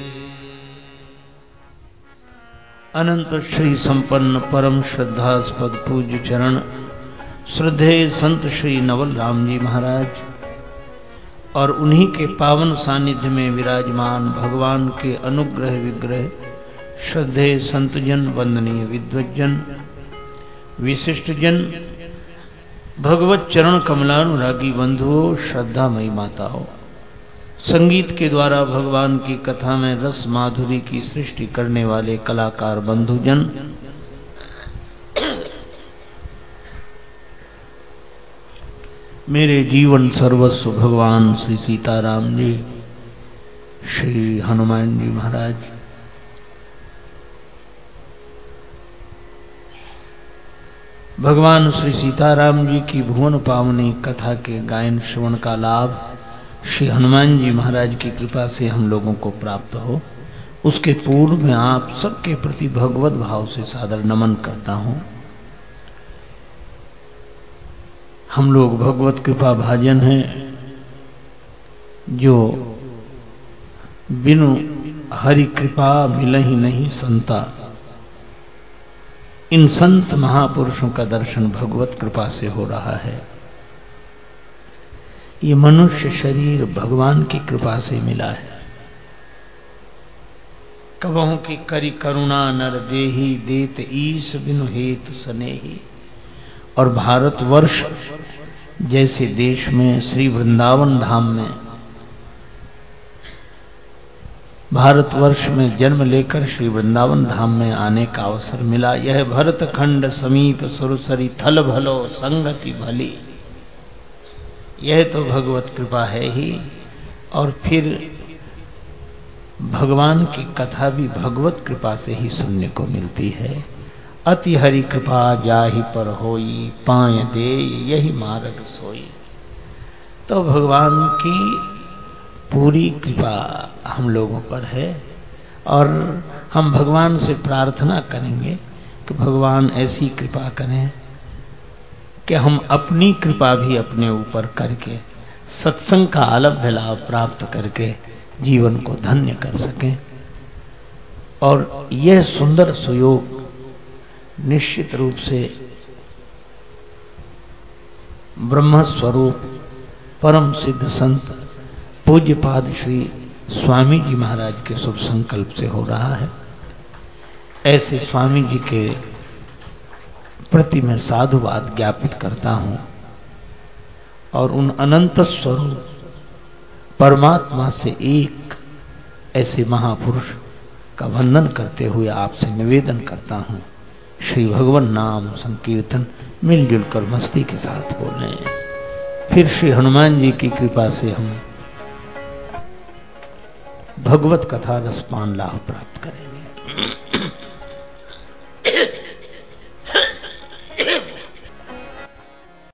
अनंत श्री संपन्न परम श्रद्धास्पद पूज्य चरण श्रद्धेय संत श्री नवल राम जी महाराज और उन्हीं के पावन सानिध्य में विराजमान भगवान के अनुग्रह विग्रह श्रद्धेय संतजन, वंदनीय विद्वज्जन, विशिष्टजन, भगवत चरण कमलानुरागी बंधुओं, श्रद्धामयी माताओं, संगीत के द्वारा भगवान की कथा में रस माधुरी की सृष्टि करने वाले कलाकार बंधुजन, मेरे जीवन सर्वस्व भगवान श्री सीताराम जी, श्री हनुमान जी महाराज, भगवान श्री सीताराम जी की भुवन पावनी कथा के गायन श्रवण का लाभ श्री हनुमान जी महाराज की कृपा से हम लोगों को प्राप्त हो, उसके पूर्व में आप सबके प्रति भगवत भाव से सादर नमन करता हूं। हम लोग भगवत कृपा भाजन हैं, जो बिनु हरि कृपा मिलहि नहीं संता। इन संत महापुरुषों का दर्शन भगवत कृपा से हो रहा है। ये मनुष्य शरीर भगवान की कृपा से मिला है। कबहु की करी करुणा नर देही, देत ईश बिनु हेतु सनेही। और भारतवर्ष जैसे देश में, श्री वृंदावन धाम में, भारतवर्ष में जन्म लेकर श्री वृंदावन धाम में आने का अवसर मिला। यह भरत खंड समीप सुरसरी, थल भलो संगति भली। यह तो भगवत कृपा है ही, और फिर भगवान की कथा भी भगवत कृपा से ही सुनने को मिलती है। अति हरि कृपा जाहि पर होई, पाए दे यही मार्ग सोई। तो भगवान की पूरी कृपा हम लोगों पर है, और हम भगवान से प्रार्थना करेंगे कि भगवान ऐसी कृपा करें कि हम अपनी कृपा भी अपने ऊपर करके सत्संग का अलभ्य लाभ प्राप्त करके जीवन को धन्य कर सकें। और यह सुंदर सुयोग निश्चित रूप से ब्रह्म स्वरूप परम सिद्ध संत पूज्यपाद श्री स्वामी जी महाराज के शुभ संकल्प से हो रहा है। ऐसे स्वामी जी के प्रति मैं साधुवाद ज्ञापित करता हूं, और उन अनंत स्वरूप परमात्मा से एक ऐसे महापुरुष का वंदन करते हुए आपसे निवेदन करता हूं, श्री भगवान नाम संकीर्तन मिलजुल कर मस्ती के साथ बोलें। फिर श्री हनुमान जी की कृपा से हम भगवत कथा रसपान लाभ प्राप्त करेंगे।